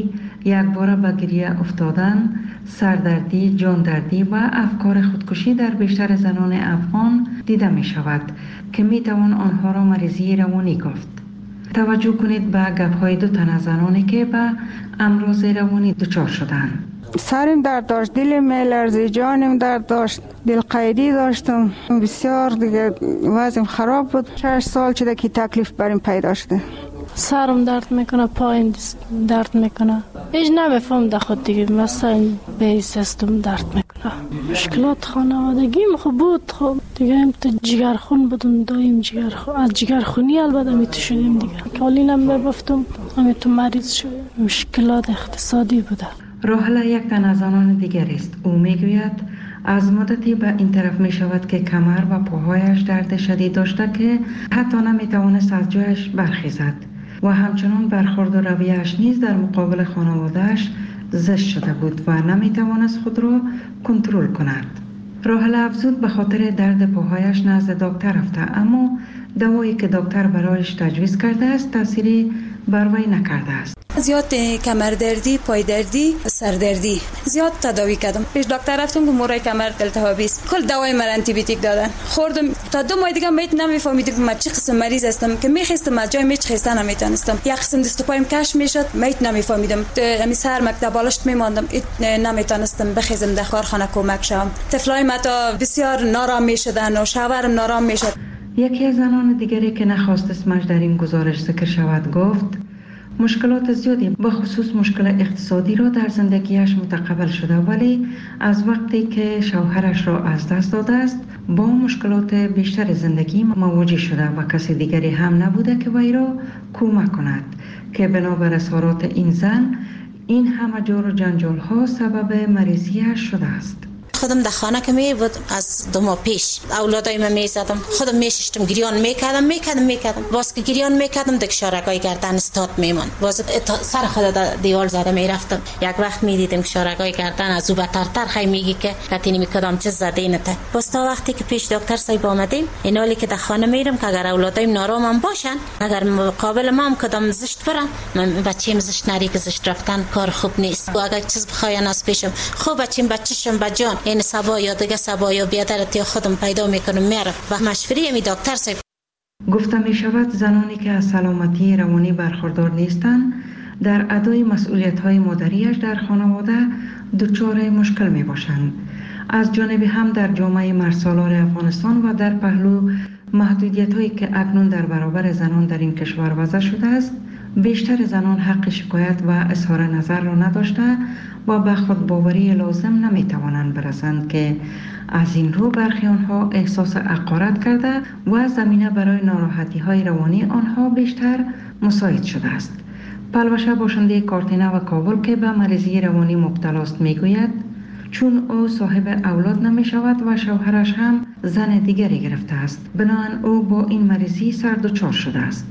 یک بار به گریه افتادن، سردردی، جاندردی و افکار خودکشی در بیشتر زنان افغان دیده می شود که می توان آنها را مریضی روانی گفت. توجه کنید به گپ‌های دو تن از زنانی که به امراض روانی دچار شدند. سرم درد داشت، دلم میلرزید، جانم درد داشت، دلقیدی داشتم، بسیار دیگه وضعم خراب بود. 6 سال شده که تکلیف بریم پیدا شده. سرم درد میکنه، پایم درد میکنه، هیچ نمیفهم در خود دیگه، مثلا به سیستم درد میکنه. مشکلات خانوادگیم خوب بود، خب دیگه هم تو جگرخون بودم، دایم جگرخون، از جگرخونی البته میتو شدیم دیگه، کالینم میبفتم، همیتو مریض شدیم. مشکلات اقتصادی بوده. راحله یک تن از آنان دیگر است. او میگوید از مدتی به این طرف می شود که کمر و پاهایش درد شدید داشته که حتی نمی توانست از جایش برخیزد و همچنان برخورد و رویه‌اش نیز در مقابل خانواده‌اش زشت شده بود و نمی توانست خود را کنترل کند. راحله افزود به خاطر درد پاهایش نزد دکتر رفته، اما دوایی که دکتر برایش تجویز کرده است تأثیری بر وی نکرده است. زیاد کمردردی، پایدردی، سردردی زیاد تداوی کردم. پیش دکتر رفتم که مورای کمر التهابی است. کل دوای من آنتی بیوتیک دادن. خوردم تا 2 ماه دیگه میت نمیفهمیدم من چه قسم مریض هستم که میخواستم از جای میچ خستن نمیتونستم. یک قسم دست و پایم کش میشد، میت نمیفهمیدم. امی سر مکتب بالشت میماندم، نمیتونستم بخیزم در کارخانه کمک شوم. طفلای ما تا بسیار نارام میشدن و شوهرم نارام میشد. یکی از زنان دیگری که نخواست اسمش در این گزارش ذکر شود گفت مشکلات زیادی به خصوص مشکل اقتصادی را در زندگیش متقبل شده، ولی از وقتی که شوهرش را از دست داده است با مشکلات بیشتر زندگی مواجه شده و کسی دیگری هم نبوده که وی را کمک کند که بنابر اظهارات این زن این همه جور و جنجال ها سبب مریضیش شده است. خودم در خانه که می بود از 2 ماه پیش اولادای من می زدم، خودم می ششتم، گریان میکردم باز که گریان میکردم دک شارگای گردن استاد میمان، باز سر خود در دیوال زده میرفتم. یک وقت میدیدم شارگای گردن از او بترتر خیلی میگی که کتی نمیکردم چه زده اینته. باز تا وقتی که پیش دکتر صاحب آمدیم اینالی که در خانه میرم که اگر اولادایم نارامم باشن، اگر مقابل ما هم کدام زشت برم، من بچه‌م زشت نری که زشت رفتن کار خوب نیست. و اگر چیز بخواین از پیشم خوب بچه‌شم بجان این سبا یا دیگه سبا یا بیادرت یا خودم پیدا میکنم میرم و مشوری می دکتر صاحب. گفته می شود زنانی که از سلامتی روانی برخوردار نیستند در ادای مسئولیت های مادریش در خانواده دچار مشکل می باشند. از جانب هم در جامعه مرسالار افغانستان و در پهلو محدودیت هایی که اکنون در برابر زنان در این کشور وضع شده است، بیشتر زنان حق شکایت و اظهار نظر را نداشته و به خودباوری لازم نمیتوانند برسند که از این رو برخی آنها احساس حقارت کرده و زمینه برای ناراحتی های روانی آنها بیشتر مساعد شده است. پلوشه باشنده کارتینه و کابل که به مریضی روانی مبتلا است میگوید چون او صاحب اولاد نمی شود و شوهرش هم زن دیگری گرفته است، بنابراین او با این مریضی سردچار شده است.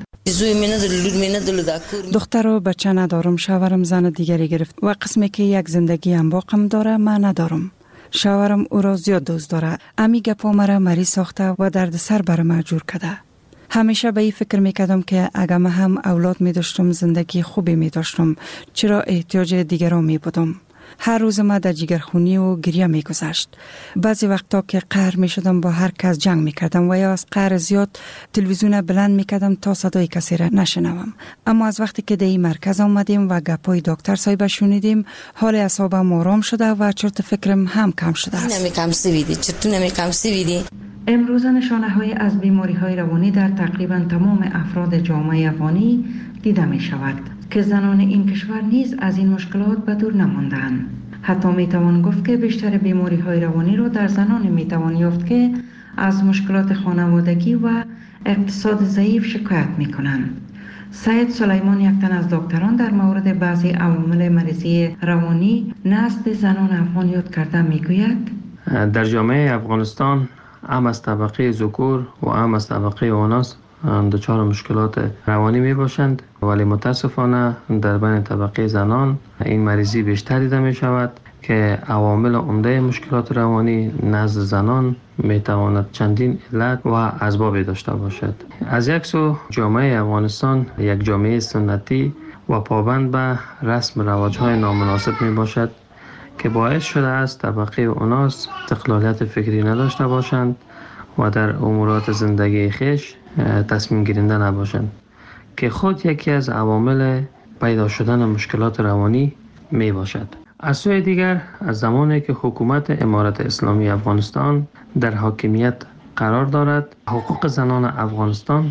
دختر و بچه ندارم، شوهرم زن دیگری گرفت و قسمی که یک زندگی انباقم داره من ندارم. شوهرم او را زیاد دوست داره، امی گپا مرا مریض ساخته و درد سر برم مجبور کرده. همیشه به این فکر میکردم که اگر من هم اولاد می داشتم زندگی خوبی می داشتم، چرا احتیاج دیگران می بودم. هر روز ما در جگرخونی و گریه می گذشت. بعضی وقتا که قهر می شدم با هر کس جنگ می کردم و یا از قهر زیاد تلویزیون بلند می کردم تا صدای کسی را نشنوم. اما از وقتی که در این مرکز آمدیم و گپای دکتر صاحب شنیدیم، حال اعصابم آرام شده و چرت فکرم هم کم شده است. امروز نشانه های از بیماری های روانی در تقریبا تمام افراد جامعه افغانی دیده می شود که زنان این کشور نیز از این مشکلات به دور نماندند. حتی می توان گفت که بیشتر بیماری های روانی را در زنان می توان یافت که از مشکلات خانوادگی و اقتصاد ضعیف شکایت می کنند. سید سلیمان یک تن از دکتران در مورد بعضی عوامل مریضی روانی نزد زنان افغان یاد کرده می گوید در جامعه افغانستان هم از طبقه ذکور و هم از طبقه اناث دچار مشکلات روانی می باشند، ولی متاسفانه در بین طبقه زنان این مریضی بیشتر دیده می شود که عوامل عمده مشکلات روانی نزد زنان می تواند چندین علت و اسباب داشته باشد. از یک سو جامعه افغانستان یک جامعه سنتی و پابند به رسم رواج‌های نامناسب می باشد که باعث شده است طبقه اوناس استقلالیت فکری نداشته باشند و در امورات زندگی خویش تصمیم گیرنده نباشند که خود یکی از عوامل پیدا شدن مشکلات روانی می باشد. از سوی دیگر از زمانی که حکومت امارت اسلامی افغانستان در حاکمیت قرار دارد، حقوق زنان افغانستان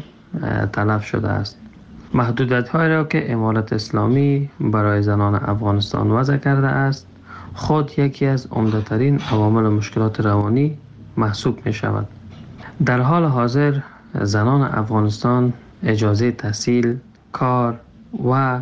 تلف شده است. محدودیت‌هایی را که امارت اسلامی برای زنان افغانستان وضع کرده است خود یکی از عمده‌ترین عوامل مشکلات روانی محسوب می شود. در حال حاضر زنان افغانستان اجازه تحصیل، کار و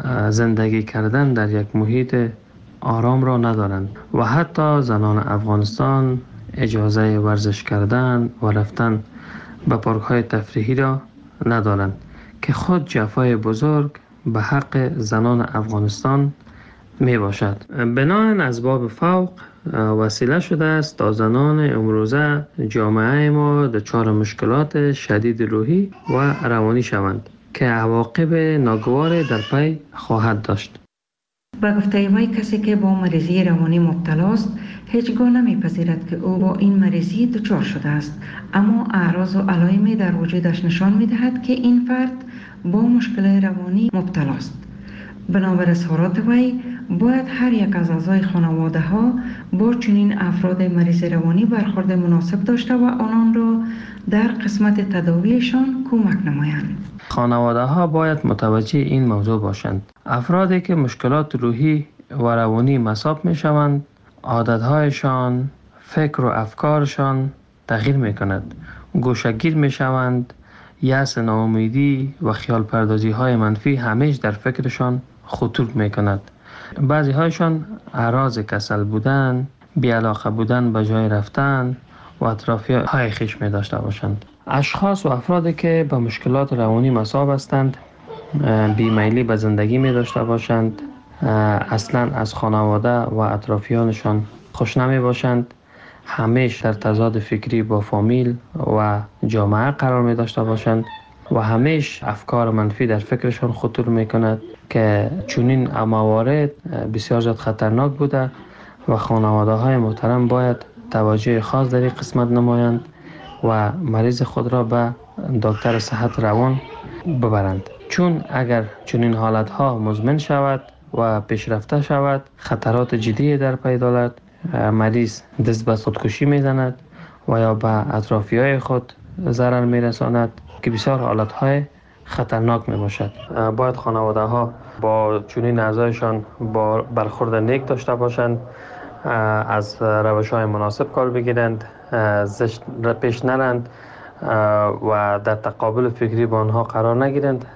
زندگی کردن در یک محیط آرام را ندارند و حتی زنان افغانستان اجازه ورزش کردن و رفتن به پارک‌های تفریحی را ندارند که خود جفای بزرگ به حق زنان افغانستان می باشد. بناهن اسباب فوق وسیله شده است تا زنان امروزه جامعه ما دچار مشکلات شدید روحی و روانی شوند که عواقب ناگوار در پی خواهد داشت. با گفته وی کسی که با مریضی روانی مبتلا است هیچگاه نمیپذیرد که او با این مریضی دچار شده است، اما اعراض و علائمی در وجودش نشان میدهد که این فرد با مشکل روانی مبتلا است. بنابر اظهارات وی باید هر یک از اعضای خانواده ها با چنین افراد مریض روانی برخورد مناسب داشته و آنان را در قسمت تداویشان کمک نمایند. خانواده ها باید متوجه این موضوع باشند. افرادی که مشکلات روحی و روانی مصاب می شوند، عادتهایشان، فکر و افکارشان تغییر می کند. گوشه‌گیر می شوند، یأس، ناامیدی و خیال پردازی های منفی همیشه در فکرشان خطور می کند. بعضی هایشان اعراض کسل بودن، بی‌علاقه بودن به جای رفتن و اطرافی های خویش می داشته باشند. اشخاص و افرادی که به مشکلات روانی مصاب هستند بیمیلی به زندگی می داشته باشند، اصلا از خانواده و اطرافیانشان خوش نمی باشند، همیشه در تضاد فکری با فامیل و جامعه قرار می داشته باشند و همیشه افکار منفی در فکرشان خطور می کند که چنین موارد بسیار زیاد خطرناک بوده و خانواده های محترم باید توجه خاص در این قسمت نمایند و مریض خود را به دکتر صحت روان ببرند، چون اگر چنین حالت ها مزمن شود و پیشرفته شود خطرات جدی در پی دارد. مریض دست به خودکشی میزند و یا به اطرافیای خود ضرر میرساند که بسیار حالت های خطرناک می باشد. باید خانواده ها با چنین اعضایشان با برخورد نیک داشته باشند، از روش های مناسب کار بگیرند، زشت پیش نرند و در تقابل فکری با آنها قرار نگیرند،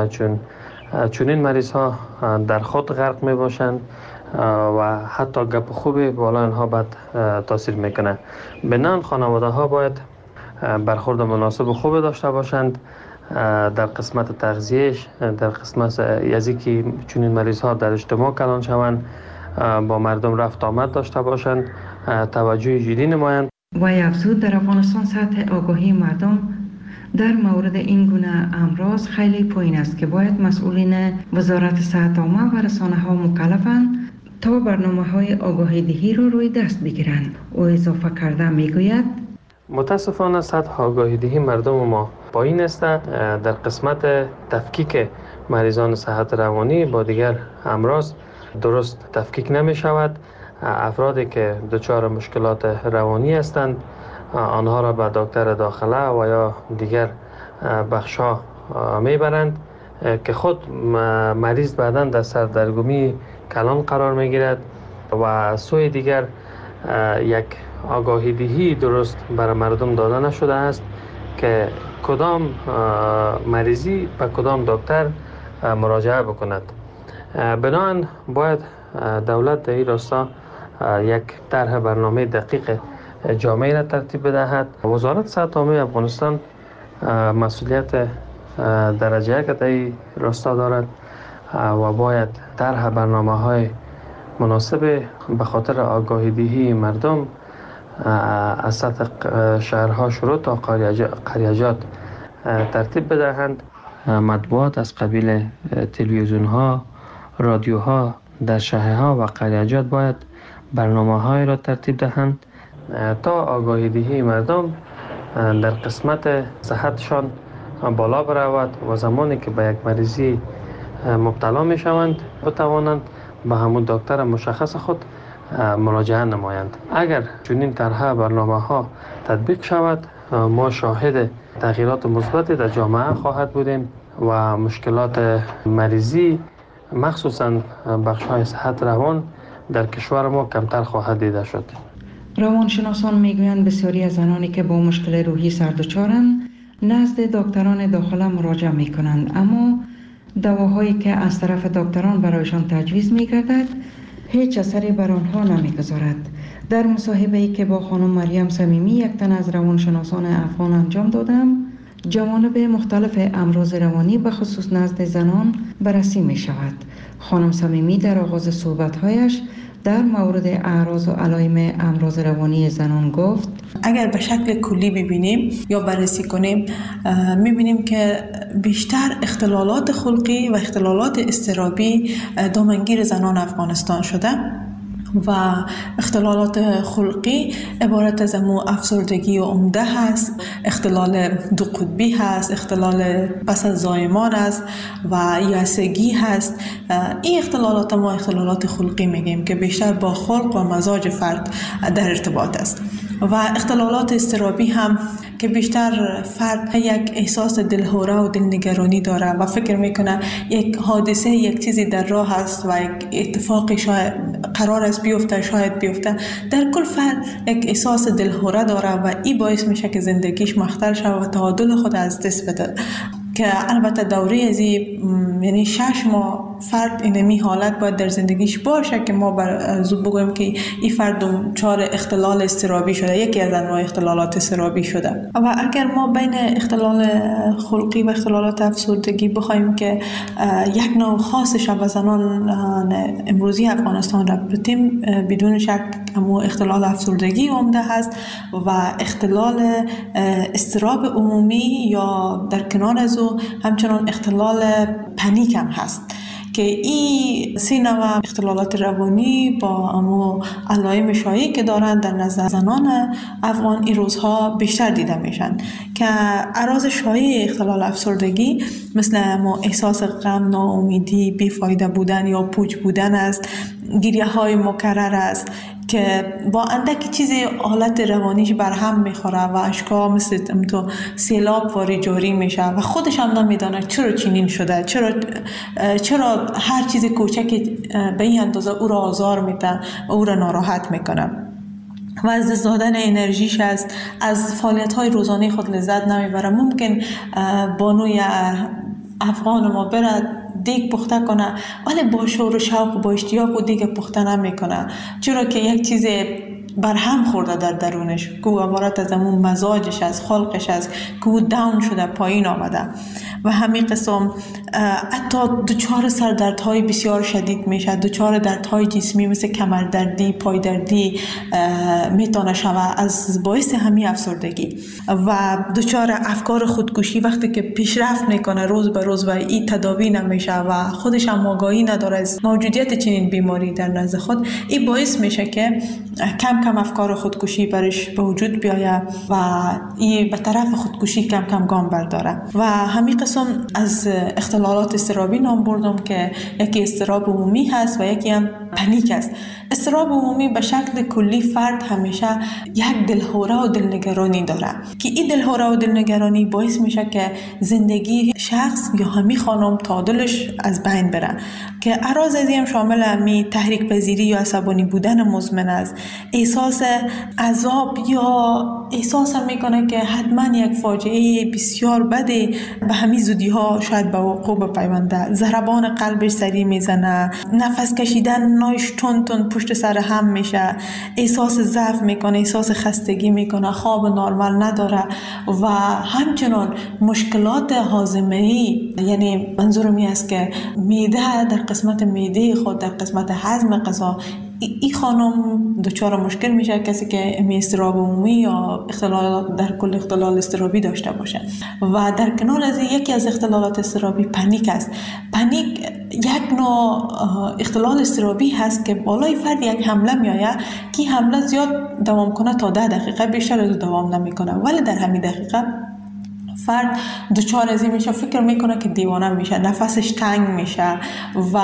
چون این مریض ها در خود غرق می باشند و حتی گپ خوبی بالا آنها بد تاثیر میکنه. بنان خانواده ها باید برخورد مناسب و خوب داشته باشند در قسمت تغذیهش، در قسمت یزی که چنین مریض ها در اجتماع کلان شوند، با مردم رفت آمد داشته باشند، توجه جدی نمایند. و افزود در افغانستان سطح آگاهی مردم در مورد این گونه امراض خیلی پایین است که باید مسئولین وزارت صحت عامه و رسانه ها مکلفند تا برنامه های آگاهی دهی را روی دست بگیرند. او اضافه کرده میگوید متاسفانه سطح آگاهی دهی مردم ما پایین است. در قسمت تفکیک مریضان صحت روانی با دیگر امراض درست تفکیک نمی شود. افرادی که دچار مشکلات روانی هستند آنها را به دکتر داخله و یا دیگر بخش‌ها میبرند که خود مریض بعداً در سردرگمی کلان قرار میگیرد و سوی دیگر یک آگاهی دهی درست برای مردم داده نشده است که کدام مریضی به کدام دکتر مراجعه بکند. بنابراین باید دولت در این راستا یک طرح برنامه دقیق جامعی را ترتیب بدهد. وزارت صحت عامه افغانستان مسئولیت درجه یک در این راستا دارد و باید طرح برنامه‌های مناسب به خاطر آگاهی دهی مردم از سطح شهرها شروع تا قریجات ترتیب بدهند مطبوعات از قبیل تلویزیون ها، رادیوها در شهرها و قریه‌جات باید برنامه‌های را ترتیب دهند تا آگاهی دهی مردم در قسمت صحتشان بالا برود و زمانی که به یک مریضی مبتلا می شوند بتوانند به همون دکتر مشخص خود مراجعه نمایند. اگر چنین طرح برنامه‌ها تطبیق شود ما شاهد تغییرات مثبتی در جامعه خواهد بودیم و مشکلات مریضی مخصوصاً بخش‌های صحت روان در کشور ما کمتر خواهد دیده شد. روانشناسان میگویند بسیاری از زنانی که با مشکل روحی سردچارند نزد دکتران داخله مراجعه میکنند، اما دواهایی که از طرف دکتران برایشان تجویز میگردد هیچ اثری بر آنها نمیگذارد. در مصاحبه‌ای که با خانم مریم صمیمی یک تن از روانشناسان افغان انجام دادم، جوانب مختلف امراض روانی به خصوص نزد زنان بررسی می شود. خانم صمیمی در آغاز صحبت‌هایش در مورد اعراض و علائم امراض روانی زنان گفت: اگر به شکل کلی ببینیم یا بررسی کنیم می‌بینیم که بیشتر اختلالات خلقی و اختلالات اضطرابی دامنگیر زنان افغانستان شده و اختلالات خلقی عبارت از افسردگی عمده هست، اختلال دو قطبی هست، اختلال پس از زایمان است و یائسگی هست. این اختلالات ما اختلالات خلقی میگیم که بیشتر با خلق و مزاج فرد در ارتباط است. و اختلالات اضطرابی هم که بیشتر فرد یک احساس دلهوره و دلنگرانی داره و فکر میکنه یک حادثه، یک چیزی در راه است و یک اتفاقی شاید قرار است بیفته، شاید بیفته. در کل فرد یک احساس دلهوره داره و این باعث میشه که زندگیش مختل شود و تعادل خود از دست بده. که البته دوره یعنی 6 ماه فرد اینمی حالت باید در زندگیش باشه که ما بگویم که این فرد دچار اختلال اضطرابی شده، یکی از انواع اختلالات اضطرابی شده. و اگر ما بین اختلال خلقی و اختلالات افسردگی بخوایم که یک نوع خاصش به زنان امروزی افغانستان را بتیم، بدون شک همون اختلال افسردگی عمده هست و اختلال اضطراب عمومی یا در کنار از او همچنان اختلال پنیک هم هست که این 3 نوع اختلالات روانی با امو علائم شایعی که دارند در نظر زنان افغان این روزها بیشتر دیده میشن که اعراض شایع اختلال افسردگی مثل امو احساس غم، ناامیدی، بیفایده بودن یا پوچ بودن است، گریه های مکرر است که با اندکی چیزی حالت روانیش برهم میخوره و اشکا مثل تو سیلاب واری جاری میشه و خودش هم نمیدانه چرا چنین شده، چرا هر چیز کوچکی به این اندازه او را آزار میده و او را ناراحت میکنه و از دست دادن انرژیش است، از فعالیت‌های روزانه خود لذت نمیبره. ممکن بانوی افغان ما برد دیگ پخته کنه ولی با شور و شوق و با اشتیاق و دیگ پخته نمیکنه، چرا که یک چیز برهم خورده در درونش که عبارت از همون مزاجش از خلقش است که او داون شده، پایین آمده و همین قسم حتی دچار سردردهای بسیار شدید میشه، دچار دردهای جسمی مثل کمردردی، پایدردی میتونه شود از باعث همین افسردگی و دچار افکار خودکشی وقتی که پیشرفت میکنه روز به روز و این تداوی نمیشه و خودش هم آگاهی نداره از موجودیت چنین بیماری در نزد خود، این باعث میشه که کم کم افکار خودکشی برش به وجود بیاید و این به طرف خودکشی کم کم گام برداره. و همین قسم از اختلالات اضطرابی نام بردم که یکی اضطراب عمومی هست و یکی هم پنیک است. اضطراب عمومی به شکل کلی فرد همیشه یک دلهوره و دلنگرانی داره که این دلهوره و دلنگرانی باعث میشه که زندگی شخص یا همین خانم تعادلش از بین بره که اعراض از این شامل همی تحریک پذیری یا عصبانی بودن مزمن است، احساس عذاب یا احساس میکنه که حتما یک فاجعه بسیار بده به همین زودی ها شاید به وقوع بپیونده، ضربان قلبش سریع میزنه، نفس کشیدن نایش تون تون پشت سر هم میشه، احساس ضعف میکنه، احساس خستگی میکنه، خواب نرمال نداره و همچنان مشکلات هاضمه‌ای، یعنی منظورم این است که معده در قسمت معده خود در قسمت هضم غذا این خانم دچار مشکل میشه کسی که اضطراب عمومی یا اختلال در کل اختلال اضطرابی داشته باشه. و در کنار از یکی از اختلالات اضطرابی پنیک است. پنیک یک نوع اختلال اضطرابی هست که بالای فرد یک حمله میآید که حمله زیاد دوام کنه تا 10 دقیقه، بیشتر از دوام نمیکنه، ولی در همین دقیقه فرد دچار از این میشه، فکر میکنه که دیوانه میشه، نفسش تنگ میشه و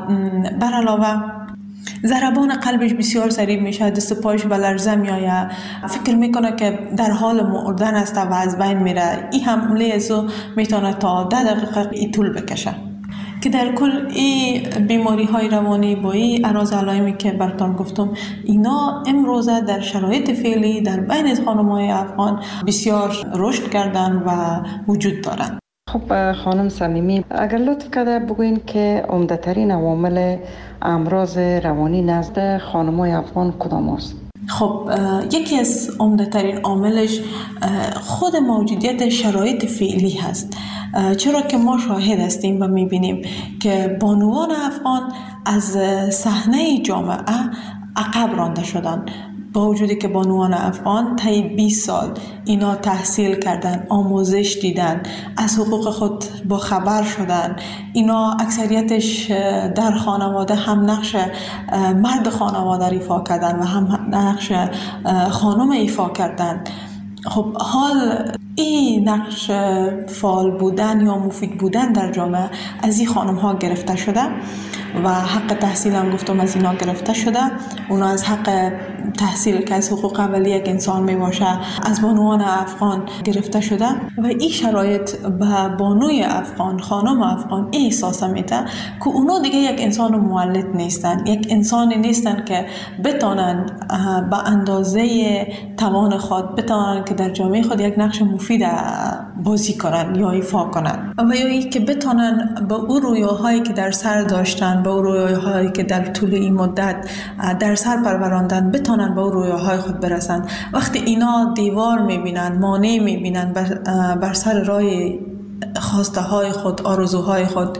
بر علاوه ضربان قلبش بسیار سریع میشه، دست پایش به لرزه میآید، فکر میکنه که در حال مردن است و از بین میره. این حمله ازو میتونه تا 10 دقیقه ای طول بکشه که در کل این بیماری های روانی با این اعراض علائمی که براتون گفتم، اینا امروزه در شرایط فعلی در بین خانم‌های افغان بسیار رشد کردن و وجود دارن. خب خانم صمیمی، اگر لطف کرده بگوین که عمده‌ترین عوامل امراض روانی نزد خانم‌های افغان کدام است؟ خب یکی از عمده‌ترین عاملش خود موجودیت شرایط فعلی هست، چرا که ما شاهد هستیم و میبینیم که بانوان افغان از صحنه جامعه عقب رانده شدن. با وجودی که بانوان افغان طی 20 سال اینا تحصیل کردن، آموزش دیدن، از حقوق خود با خبر شدن، اینا اکثریتش در خانواده هم نقش مرد خانواده ایفا کردن و هم نقش خانم ایفا کردن. خب حال این نقش فعال بودن یا مفید بودن در جامعه از این خانم ها گرفته شده و حق تحصیل هم گفتم از اینا گرفته شده. اونا از حق تحصیل که از حقوق اولیه یک انسان می باشه از بانوان افغان گرفته شده و این شرایط به بانوی افغان، خانم افغان این احساس میده که اونا دیگه یک انسان مولد نیستن، یک انسانی نیستن که بتونن به اندازه توان خود بتونن که در جامعه خود یک نقش مفید بازی کنن یا ایفا کنن و یا ای که بتونن به اون رویاهایی که در سر داشتن، به اون رویاهایی که در طول این مدت در سر پروراندن بتونن به اون رویاهای خود برسن. وقتی اینا دیوار میبینن، مانع میبینن بر سر راه خواسته های خود، آرزوهای خود،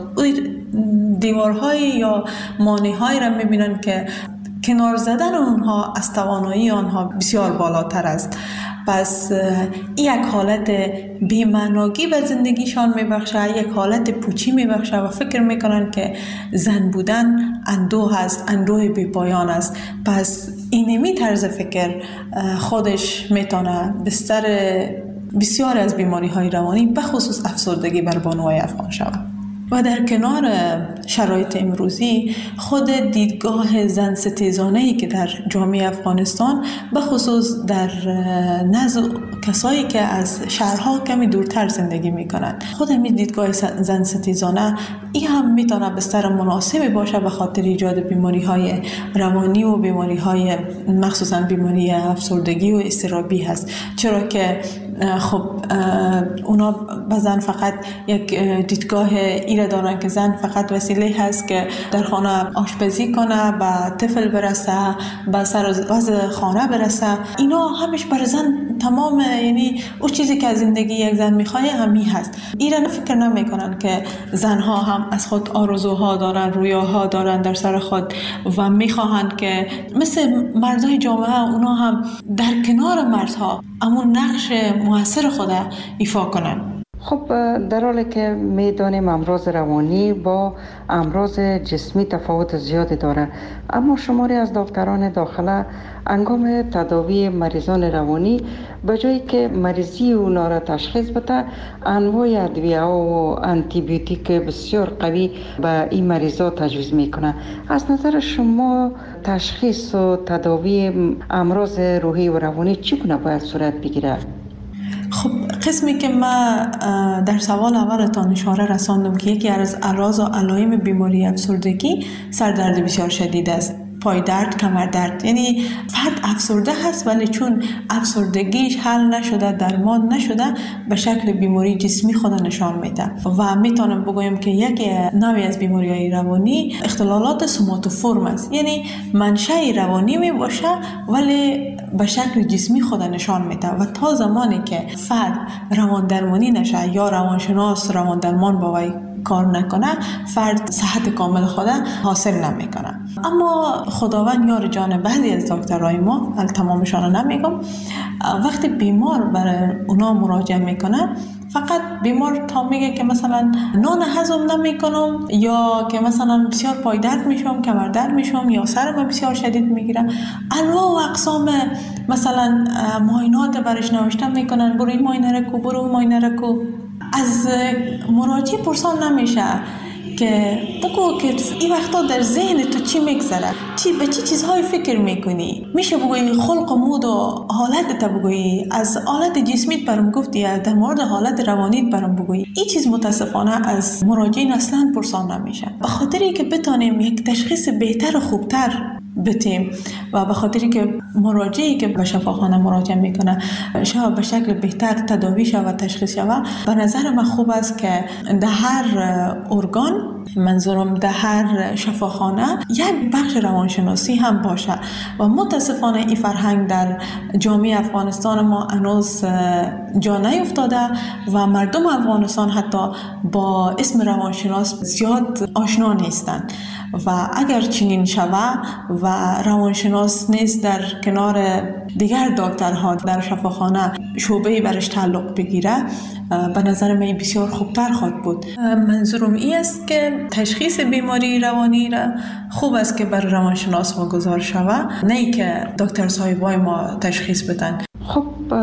دیوارهای یا مانع‌هایی را میبینن که کنار زدن اونها از توانایی آنها بسیار بالاتر است. پس یک حالت بی‌معنایی به زندگیشان میبخشه، یک حالت پوچی میبخشه و فکر میکنن که زن بودن اندوه است، اندوه بی پایان است. پس اینمی طرز فکر خودش میتونه بستر بسیار از بیماری های روانی به خصوص افسردگی بر بانوهای افغان شود. و در کنار شرایط امروزی خود دیدگاه زن ستیزانه‌ای که در جامعه افغانستان به خصوص در نزد کسایی که از شهرها کمی دورتر زندگی میکنند، خود همین دیدگاه زن ستیزانه این هم میتونه بستر مناسبی باشه به خاطر ایجاد بیماری‌های روانی و بیماری‌های مخصوصا بیماری افسردگی و اضطرابی هست. چرا که خب اونا به زن فقط یک دیدگاه ایره دارن که زن فقط وسیله هست که در خانه آشپزی کنه، به طفل برسه، به سر وضع خانه برسه. اینا همش بر زن تمام، یعنی اون چیزی که از زندگی یک زن میخواه همین هست. ایران فکر نمیکنن که زنها هم از خود آرزوها دارن، رویاها دارن در سر خود و میخواهند که مثل مردای جامعه اونا هم در کنار مردها همون نقش موثر خود ایفا کنن. خب در حالی که میدانیم امراض روانی با امراض جسمی تفاوت زیادی داره، اما شماری از دکتران داخله انگام تداوی مریضان روانی به جایی که مریضی اونا را تشخیص بده، انواع ادویه و آنتی بیوتیک بسیار قوی به این مریضا تجویز میکنه. از نظر شما تشخیص و تداوی امراض روحی و روانی چگونه باید صورت بگیره؟ خب قسمی که ما در سوال اولتان اشاره رساندم که یکی از اعراض و علائم بیماری افسردگی سردرد بسیار شدید است، پای درد، کمر درد. یعنی فرد افسرده هست ولی چون افسردگیش حل نشده، درمان نشده، به شکل بیماری جسمی خود نشان میده و میتونم بگویم که یک نوعی از بیماری‌های روانی اختلالات سوماتوفورم است. یعنی منشأ روانی می باشه ولی به شکل جسمی خود نشان میده و تا زمانی که فرد روان درمانی نشه یا روانشناس روان درمان با وی کار نکنه، فرد صحت کامل خود حاصل نمیکنه. اما خداوند یار جان بعضی از دکترای ما، تمامشان رو نمیگم، وقتی بیمار برای اونا مراجعه میکنه فقط بیمار تا میگه که مثلا نان هضم نمیکنم یا که مثلا بسیار پای درد میشم، کمر درد میشم یا سرم بسیار شدید میگیره، انواع و اقسام مثلا معاینات برش نوشته میکنن، برو این معاینه رو کو، برو اون معاینه رو کو. از مراجع پرسان نمیشه که بگو که این وقتا در ذهن تو چی میگذره، به چی چیزهای فکر میکنی. میشه بگویی خلق و مود و حالت تا بگویی، از حالت جسمیت برام گفتی، در مورد حالت روانیت برام بگویی. این چیز متاسفانه از مراجعین اصلا پرسان نمیشه، به خاطری که بتونیم یک تشخیص بهتر و خوبتر بتیم و به خاطری که مراجعی که به شفاخانه مراجعه میکنه شاید به شکل بهتر تداوی شود و تشخیص شود. به نظر من خوب است که در هر ارگان، منظورم در هر شفاخانه، یک بخش روانشناسی هم باشه و متاسفانه این فرهنگ در جامعه افغانستان ما هنوز جا نیفتاده و مردم افغانستان حتی با اسم روانشناس زیاد آشنا نیستند و اگر چنین شود و روانشناس نیز در کنار دیگر دکترها در شفاخانه شعبه‌ای برش تعلق بگیره، به نظر من بسیار خوبتر خواهد بود. منظورم این است که تشخیص بیماری روانی را خوب است که بر روانشناس واگذار شود، نه ای که دکتر صاحبای ما تشخیص بدن. خب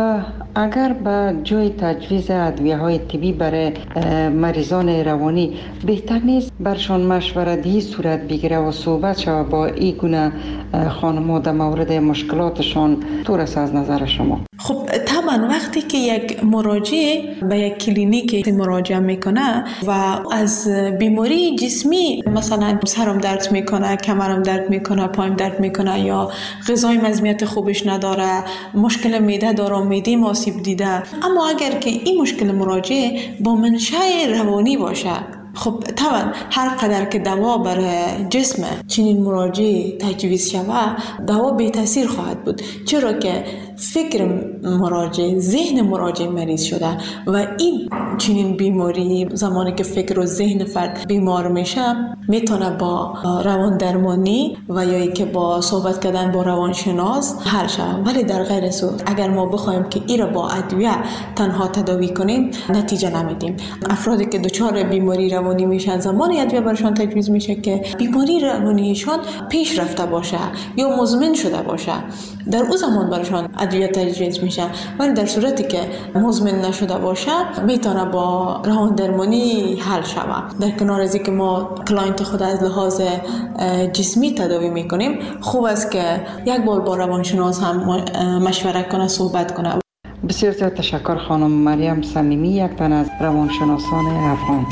اگر به جای تجویز ادویه‌های طبی برای مریضان روانی بهتر نیست برشان مشورت دهی صورت بگیره و صحبت شود با این گونه خانم‌ها در مورد مشکلاتشان؟ طور است از نظر شما؟ خب طبعا وقتی که یک مراجع به یک کلینیک مراجعه میکنه و از بیماری جسمی، مثلا سرم درد میکنه، کمرم درد میکنه، پایم درد میکنه یا غذای مزمیت خوبش نداره، مشکل معده داره، معده آسیب دیده، اما اگر که این مشکل مراجع با منشأ روانی باشه، خب طبعا هر قدر که دوا برای جسم چنین مراجع تجویز شود، دوا بی تاثیر خواهد بود، چرا که فکر مراجع، ذهن مراجع مریض شده و این چنین بیماری زمانی که فکر و ذهن فرد بیمار میشه میتونه با روان درمانی و یا که با صحبت کردن با روانشناس حل شود. ولی در غیر صورت اگر ما بخوایم که این را با ادویه تنها تداوی کنیم نتیجه نمیدیم. افرادی که دچار بیماری روانی میشن زمانی ادویه برشان تجویز میشه که بیماری روانیشان پیش رفته باشه یا مزمن شده باشه، در اون زمان برشان ادویه تجویز میشه. ولی در صورتی که مزمن نشده باشه میتونه با روان درمانی حل شود. در کنار از اینکه ما کلاینت خود از لحاظ جسمی تداوی میکنیم، خوب است که یک بار با روانشناس هم مشورت کنه، صحبت کنه. بسیار زیاد تشکر خانم مریم صمیمی، یک تن از روانشناسان افغان.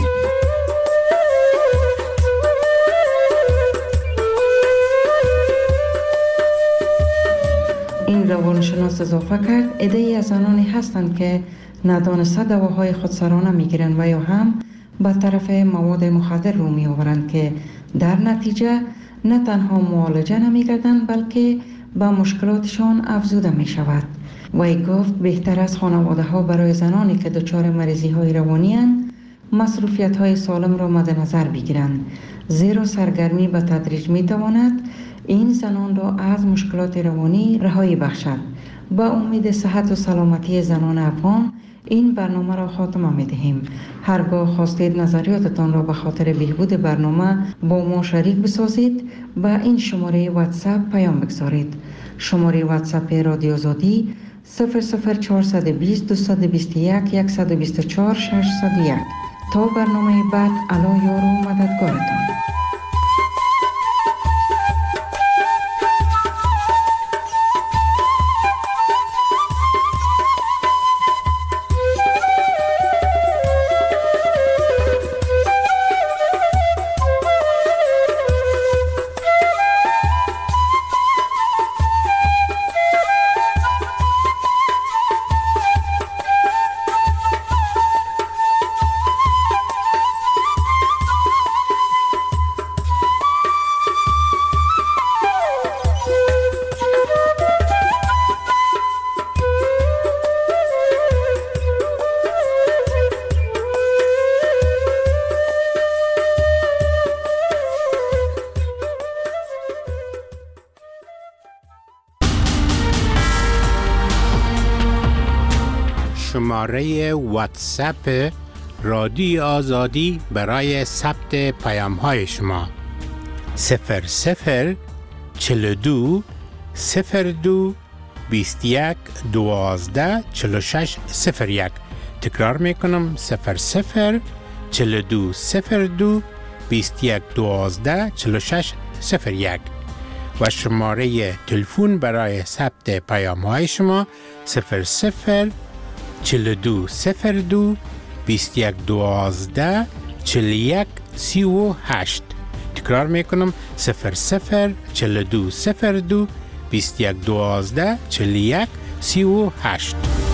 این روانشناس اضافه کرد عده‌ای از زنانی هستند که ندانسته دواهای خودسرانه میگیرند و یا هم به طرف مواد مخدر رو میآورند که در نتیجه نه تنها معالجه نمیگردند بلکه به مشکلاتشان افزوده می شود. وی گفت بهتر از خانواده ها برای زنانی که دچار مریضی های روانی اند مصروفیت های سالم را مد نظر بگیرند، زیرا سرگرمی به تدریج می تواند این زنان را از مشکلات روانی رهایی بخشد. با امید صحت و سلامتی زنان افغان این برنامه را خاتمه می دهیم. هرگاه خواستید نظریاتتان را به خاطر بهبود برنامه با ما شریک بسازید، به این شماره واتساپ پیام بگذارید. شماره واتساپ رادیو آزادی 00420 221 124 601. تا برنامه بعد، الا یار و مددگارتان. شماره واتساپ رادیو آزادی برای ثبت پیام های شما 00 42 02 21 12 46 01. تکرار میکنم 00 42 02 21 12 46 01 و شماره تلفن برای ثبت پیام های شما 00 42 02 21 12 41 38. تکرار میکنم 00 42 02 21 12 41 38.